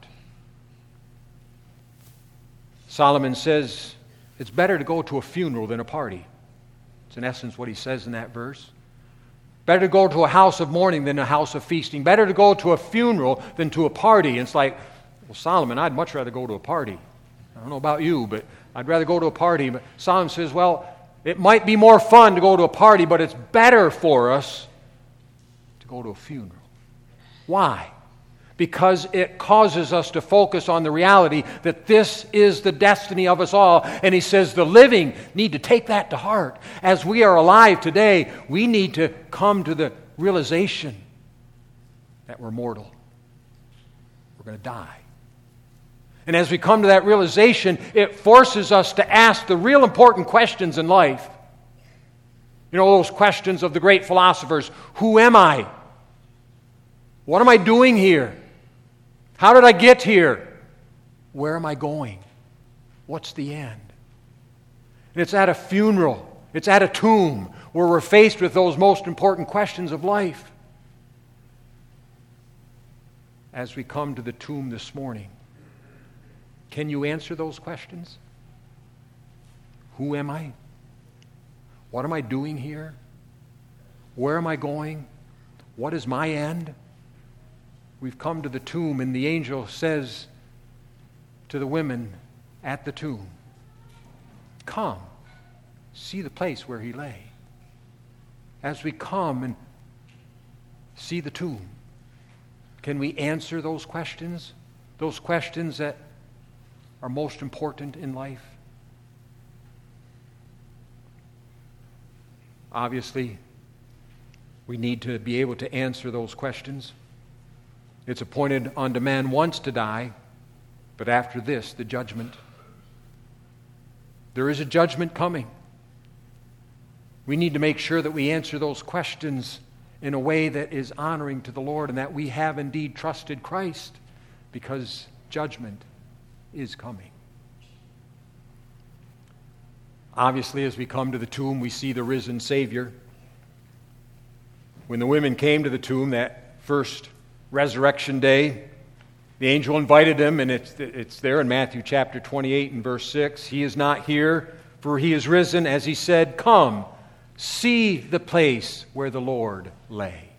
Solomon says it's better to go to a funeral than a party. It's in essence what he says in that verse. Better to go to a house of mourning than a house of feasting. Better to go to a funeral than to a party. And it's like, well, Solomon, I'd much rather go to a party. I don't know about you, but I'd rather go to a party. But Solomon says, well, it might be more fun to go to a party, but it's better for us to go to a funeral. Why? because it causes us to focus on the reality that this is the destiny of us all. And he says the living need to take that to heart. As we are alive today, we need to come to the realization that we're mortal. We're going to die. And as we come to that realization, it forces us to ask the real important questions in life. You know, those questions of the great philosophers. Who am I? What am I doing here? How did I get here? Where am I going? What's the end? And it's at a funeral. It's at a tomb where we're faced with those most important questions of life. As we come to the tomb this morning, can you answer those questions? Who am I? What am I doing here? Where am I going? What is my end? We've come to the tomb, and the angel says to the women at the tomb, come, see the place where he lay. As we come and see the tomb, can we answer those questions? Those questions that are most important in life? Obviously, we need to be able to answer those questions. It's appointed unto man once to die, but after this, the judgment. There is a judgment coming. We need to make sure that we answer those questions in a way that is honoring to the Lord and that we have indeed trusted Christ, because judgment is coming. Obviously, as we come to the tomb, we see the risen Savior. When the women came to the tomb that first resurrection day, the angel invited them, and it's, it's there in Matthew chapter twenty-eight and verse six. He is not here, for he is risen, as he said, come, see the place where the Lord lay.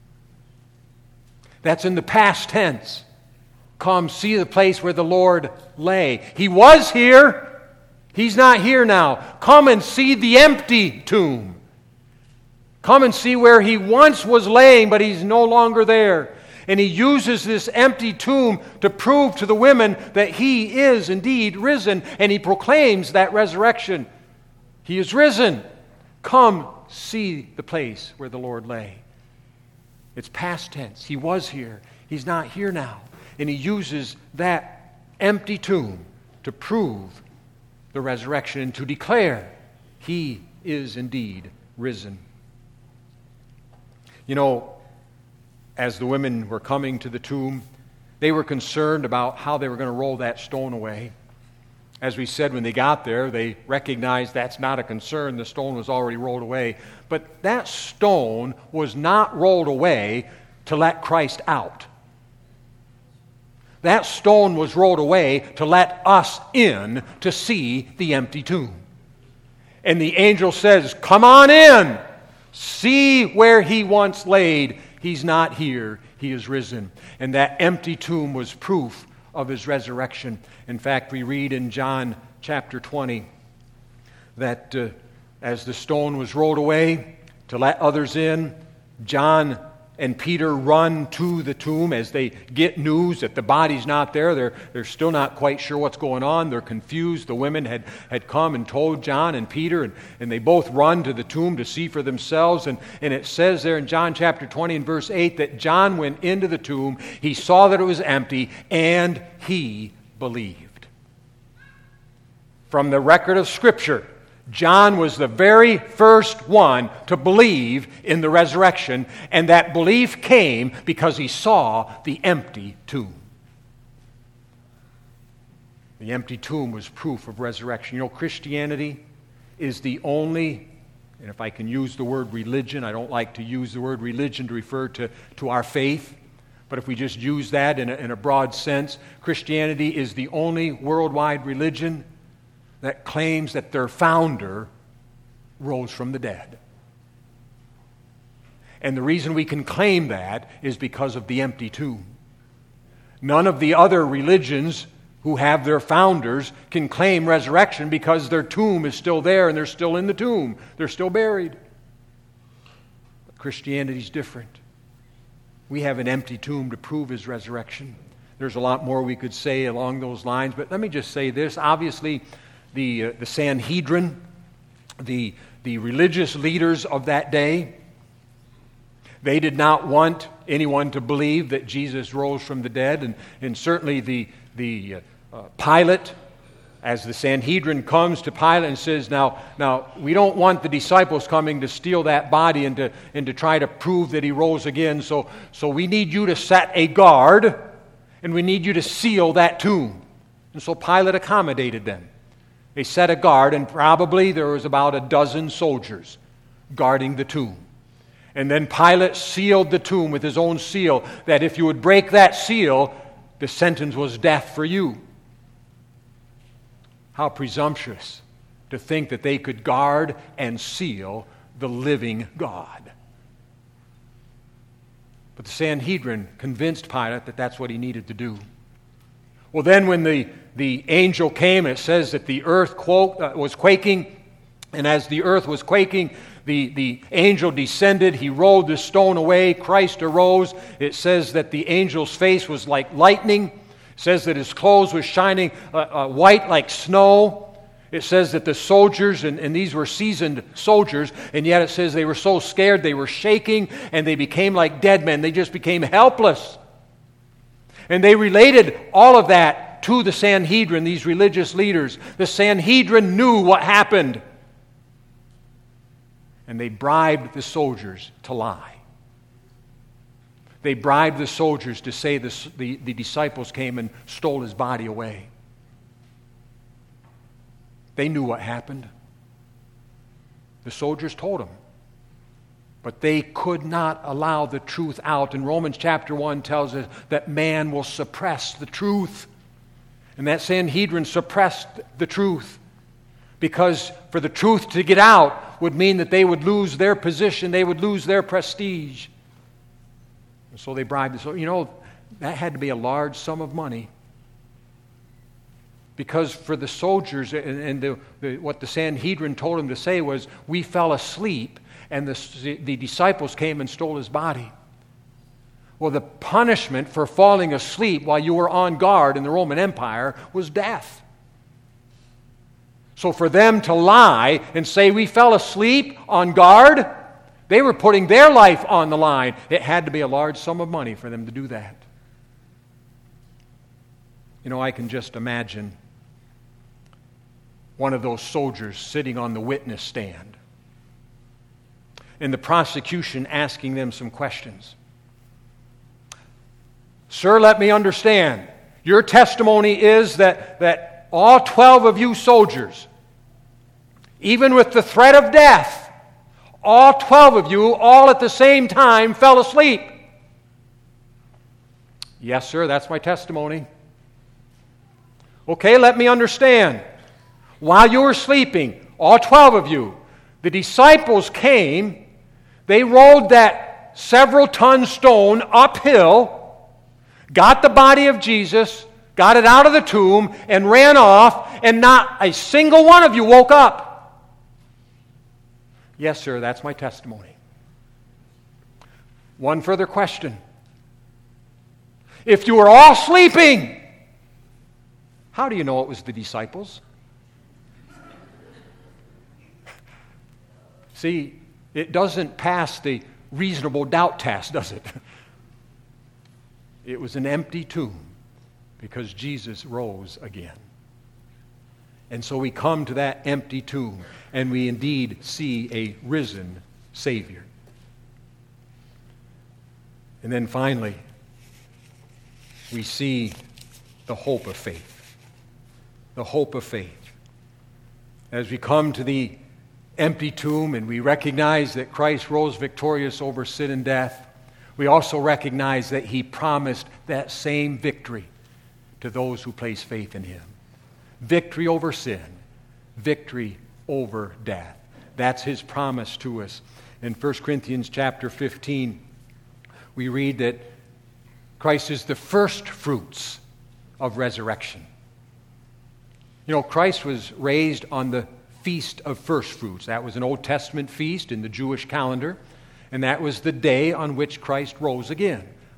That's in the past tense. Come, see the place where the Lord lay. He was here. He's not here now. Come and see the empty tomb. Come and see where he once was laying, but he's no longer there. And he uses this empty tomb to prove to the women that he is indeed risen. And he proclaims that resurrection. He is risen. Come see the place where the Lord lay. It's past tense. He was here. He's not here now. And he uses that empty tomb to prove the resurrection and to declare he is indeed risen. You know, as the women were coming to the tomb, they were concerned about how they were going to roll that stone away. As we said, when they got there, they recognized that's not a concern. The stone was already rolled away. But that stone was not rolled away to let Christ out. That stone was rolled away to let us in to see the empty tomb. And the angel says, come on in. See where he once laid. He's not here. He is risen. And that empty tomb was proof of his resurrection. In fact, we read in John chapter twenty that uh, as the stone was rolled away to let others in, John and Peter run to the tomb as they get news that the body's not there. They're, they're still not quite sure what's going on. They're confused. The women had, had come and told John and Peter, and, and they both run to the tomb to see for themselves. And, and it says there in John chapter twenty and verse eight that John went into the tomb, he saw that it was empty, and he believed. From the record of Scripture, John was the very first one to believe in the resurrection, and that belief came because he saw the empty tomb. The empty tomb was proof of resurrection. You know, Christianity is the only, and if I can use the word religion, I don't like to use the word religion to refer to, to our faith, but if we just use that in a, in a broad sense, Christianity is the only worldwide religion that claims that their founder rose from the dead. And the reason we can claim that is because of the empty tomb. None of the other religions who have their founders can claim resurrection because their tomb is still there and they're still in the tomb. They're still buried. But Christianity is different. We have an empty tomb to prove his resurrection. There's a lot more we could say along those lines, but let me just say this. Obviously, the, uh, the Sanhedrin, the, the religious leaders of that day, they did not want anyone to believe that Jesus rose from the dead, and, and certainly the, the uh, Pilate, as the Sanhedrin comes to Pilate and says, now, now we don't want the disciples coming to steal that body and to, and to try to prove that he rose again, so, so we need you to set a guard, and we need you to seal that tomb. And so Pilate accommodated them. They set a guard, and probably there was about a dozen soldiers guarding the tomb. And then Pilate sealed the tomb with his own seal, that if you would break that seal, the sentence was death for you. How presumptuous to think that they could guard and seal the living God. But the Sanhedrin convinced Pilate that that's what he needed to do. Well, then when the, the angel came, it says that the earth quote, uh, was quaking, and as the earth was quaking, the, the angel descended, he rolled the stone away, Christ arose. It says that the angel's face was like lightning. It says that his clothes were shining uh, uh, white like snow. It says that the soldiers, and, and these were seasoned soldiers, and yet it says they were so scared, they were shaking, and they became like dead men. They just became helpless. And they related all of that to the Sanhedrin, these religious leaders. The Sanhedrin knew what happened. And they bribed the soldiers to lie. They bribed the soldiers to say the, the, the disciples came and stole his body away. They knew what happened. The soldiers told them. But they could not allow the truth out. And Romans chapter one tells us that man will suppress the truth. And that Sanhedrin suppressed the truth. Because for the truth to get out would mean that they would lose their position, they would lose their prestige. And so they bribed us. You know, that had to be a large sum of money. Because for the soldiers, and, and the, the, what the Sanhedrin told them to say was, we fell asleep, and the, the disciples came and stole his body. Well, the punishment for falling asleep while you were on guard in the Roman Empire was death. So for them to lie and say we fell asleep on guard, they were putting their life on the line. It had to be a large sum of money for them to do that. You know, I can just imagine one of those soldiers sitting on the witness stand and the prosecution asking them some questions. Sir, let me understand. Your testimony is that, that all twelve of you soldiers, even with the threat of death, all twelve of you, all at the same time, fell asleep. Yes, sir, that's my testimony. Okay, let me understand. While you were sleeping, all twelve of you, the disciples came, they rolled that several ton stone uphill, got the body of Jesus, got it out of the tomb, and ran off, and not a single one of you woke up. Yes, sir, that's my testimony. One further question. If you were all sleeping, how do you know it was the disciples? See, it doesn't pass the reasonable doubt test, does it? It was an empty tomb because Jesus rose again. And so we come to that empty tomb, and we indeed see a risen Savior. And then finally, we see the hope of faith. The hope of faith. As we come to the empty tomb and we recognize that Christ rose victorious over sin and death, we also recognize that he promised that same victory to those who place faith in him. Victory over sin, victory over death. That's his promise to us. In First Corinthians chapter fifteen, we read that Christ is the first fruits of resurrection. You know, Christ was raised on the Feast of First Fruits. That was an Old Testament feast in the Jewish calendar, and that was the day on which Christ rose again.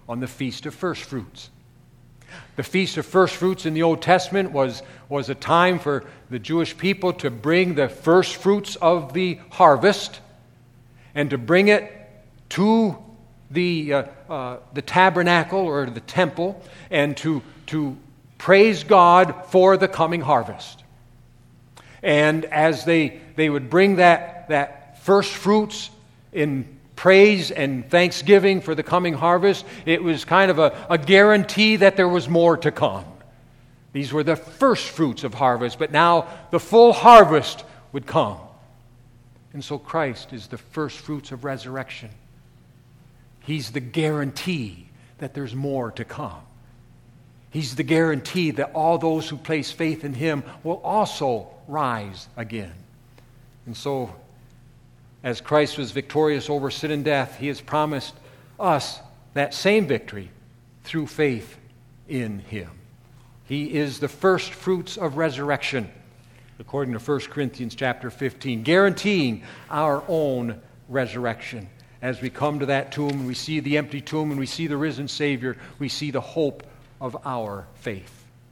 on the Feast of First Fruits. The Feast of First Fruits in the Old Testament was, was a time for the Jewish people to bring the first fruits of the harvest and to bring it to the, uh, uh, the tabernacle or the temple and to, to praise God for the coming harvest. And as they, they would bring that, that first fruits in praise and thanksgiving for the coming harvest, it was kind of a, a guarantee that there was more to come. These were the first fruits of harvest, but now the full harvest would come. And so Christ is the first fruits of resurrection. He's the guarantee that there's more to come. He's the guarantee that all those who place faith in Him will also rise again. And so, as Christ was victorious over sin and death, He has promised us that same victory through faith in Him. He is the first fruits of resurrection, according to First Corinthians chapter fifteen, guaranteeing our own resurrection. As we come to that tomb and we see the empty tomb and we see the risen Savior, we see the hope of our faith.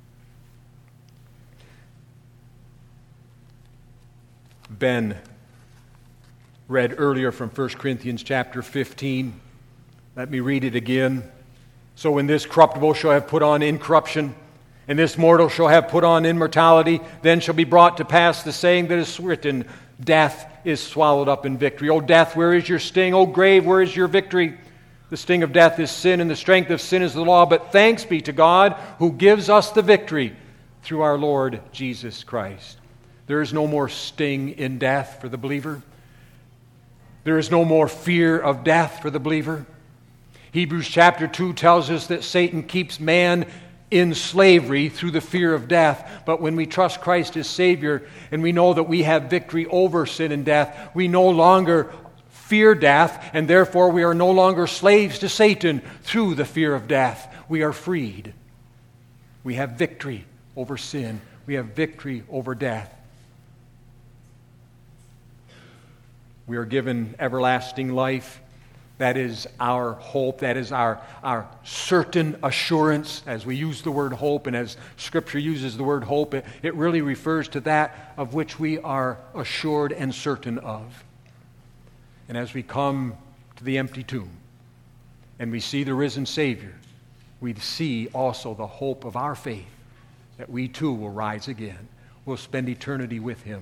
Ben read earlier from First Corinthians chapter fifteen. Let me read it again. So when this corruptible shall have put on incorruption, and this mortal shall have put on immortality, then shall be brought to pass the saying that is written, death is swallowed up in victory. O death, where is your sting? O grave, where is your victory? The sting of death is sin, and the strength of sin is the law. But thanks be to God who gives us the victory through our Lord Jesus Christ. There is no more sting in death for the believer. There is no more fear of death for the believer. Hebrews chapter two tells us that Satan keeps man in slavery through the fear of death. But when we trust Christ as Savior and we know that we have victory over sin and death, we no longer fear death, and therefore we are no longer slaves to Satan through the fear of death. We are freed. We have victory over sin. We have victory over death. We are given everlasting life. That is our hope. That is our, our certain assurance. As we use the word hope, and as Scripture uses the word hope, it, it really refers to that of which we are assured and certain of. And as we come to the empty tomb and we see the risen Savior, we see also the hope of our faith that we too will rise again. We'll spend eternity with Him.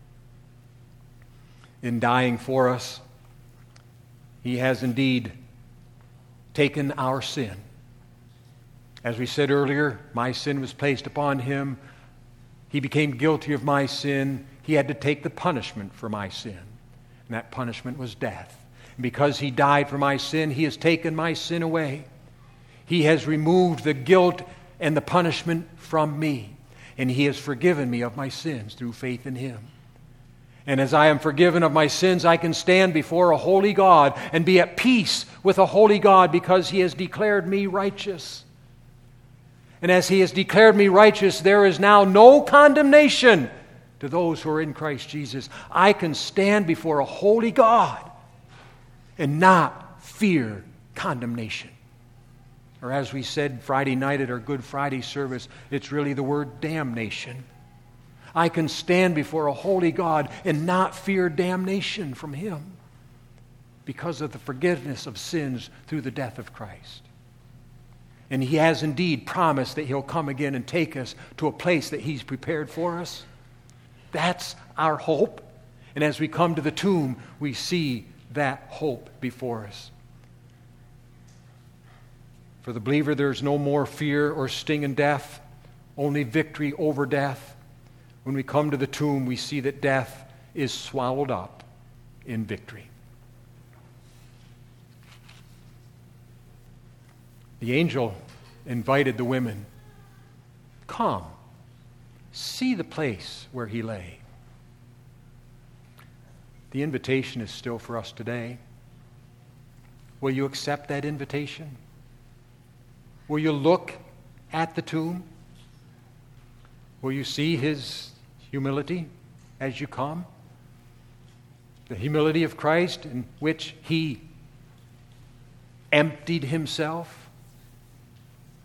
In dying for us, He has indeed taken our sin. As we said earlier, my sin was placed upon Him. He became guilty of my sin. He had to take the punishment for my sin. And that punishment was death. And because He died for my sin, He has taken my sin away. He has removed the guilt and the punishment from me. And He has forgiven me of my sins through faith in Him. And as I am forgiven of my sins, I can stand before a holy God and be at peace with a holy God because He has declared me righteous. And as He has declared me righteous, there is now no condemnation to those who are in Christ Jesus. I can stand before a holy God and not fear condemnation. Or as we said Friday night at our Good Friday service, it's really the word damnation. I can stand before a holy God and not fear damnation from Him because of the forgiveness of sins through the death of Christ. And He has indeed promised that He'll come again and take us to a place that He's prepared for us. That's our hope. And as we come to the tomb, we see that hope before us. For the believer, there's no more fear or sting in death, only victory over death. When we come to the tomb, we see that death is swallowed up in victory. The angel invited the women, "Come, see the place where He lay." The invitation is still for us today. Will you accept that invitation? Will you look at the tomb? Will you see His humility as you come? The humility of Christ in which He emptied Himself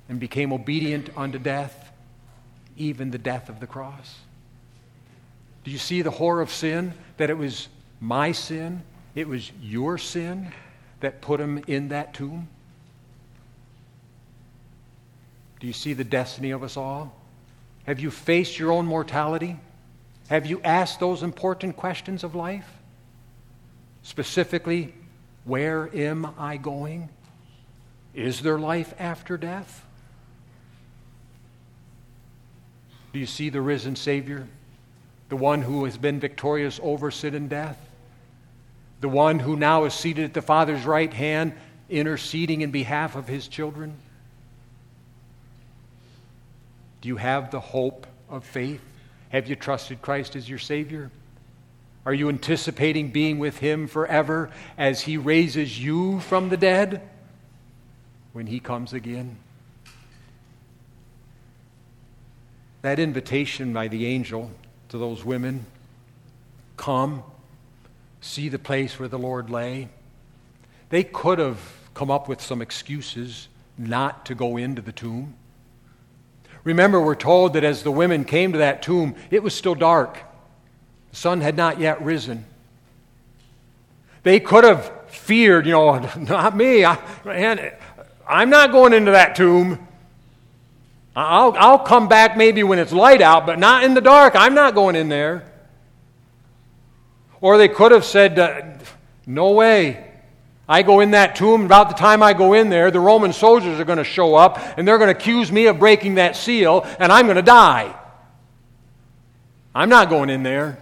and became obedient unto death, even the death of the cross? Do you see the horror of sin? That it was my sin, it was your sin that put him in that tomb? Do you see the destiny of us all? Have you faced your own mortality? Have you asked those important questions of life? Specifically, where am I going? Is there life after death? Do you see the risen Savior? The one who has been victorious over sin and death? The one who now is seated at the Father's right hand, interceding in behalf of his children? Do you have the hope of faith? Have you trusted Christ as your Savior? Are you anticipating being with him forever as he raises you from the dead when he comes again? That invitation by the angel to those women, come, see the place where the Lord lay. They could have come up with some excuses not to go into the tomb. Remember, we're told that as the women came to that tomb, it was still dark. The sun had not yet risen. They could have feared, you know, not me. I, man, I'm not going into that tomb. I'll, I'll come back maybe when it's light out, but not in the dark. I'm not going in there. Or they could have said, uh, no way. I go in that tomb, about the time I go in there, the Roman soldiers are going to show up, and they're going to accuse me of breaking that seal, and I'm going to die. I'm not going in there.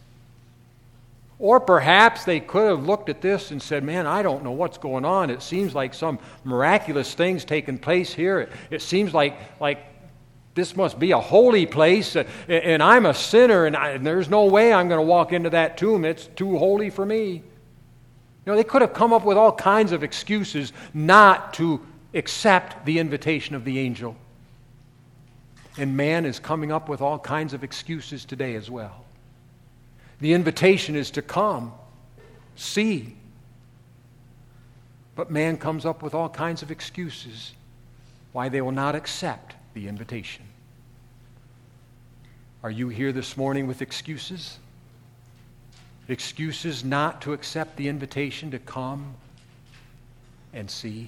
Or perhaps they could have looked at this and said, man, I don't know what's going on. It seems like some miraculous things taking place here. It, it seems like, like this must be a holy place, uh, and I'm a sinner, and, I, and there's no way I'm going to walk into that tomb. It's too holy for me. You know, they could have come up with all kinds of excuses not to accept the invitation of the angel. And man is coming up with all kinds of excuses today as well. The invitation is to come, see. But man comes up with all kinds of excuses why they will not accept the invitation. Are you here this morning with excuses? Excuses not to accept the invitation to come and see.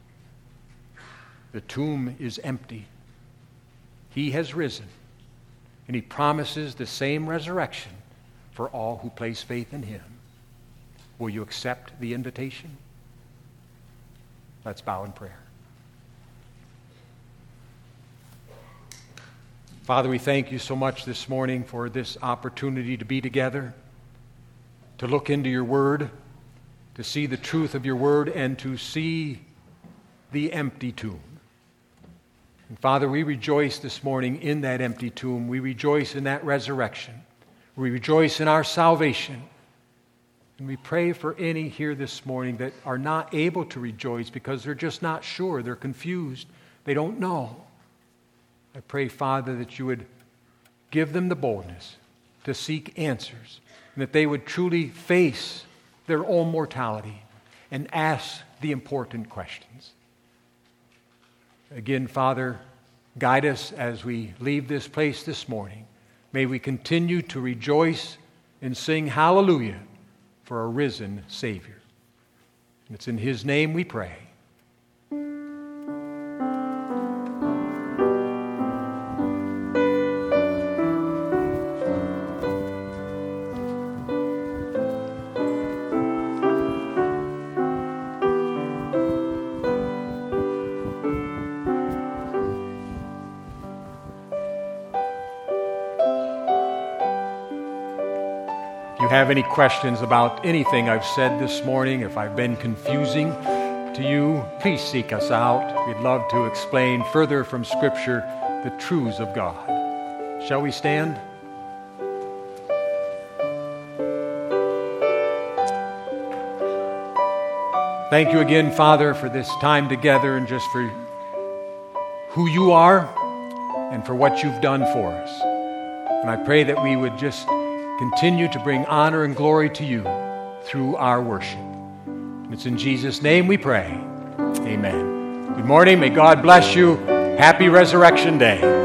The tomb is empty. He has risen, and he promises the same resurrection for all who place faith in him. Will you accept the invitation? Let's bow in prayer. Father, we thank you so much this morning for this opportunity to be together, to look into your word, to see the truth of your word, and to see the empty tomb. And Father, we rejoice this morning in that empty tomb. We rejoice in that resurrection. We rejoice in our salvation. And we pray for any here this morning that are not able to rejoice because they're just not sure. They're confused. They don't know. I pray, Father, that you would give them the boldness to seek answers, and that they would truly face their own mortality and ask the important questions. Again, Father, guide us as we leave this place this morning. May we continue to rejoice and sing hallelujah for a risen Savior. And it's in his name we pray. Have any questions about anything I've said this morning, if I've been confusing to you, please seek us out. We'd love to explain further from Scripture the truths of God. Shall we stand? Thank you again, Father, for this time together and just for who you are and for what you've done for us. And I pray that we would just continue to bring honor and glory to you through our worship. It's in Jesus' name we pray. Amen. Good morning. May God bless you. Happy Resurrection Day.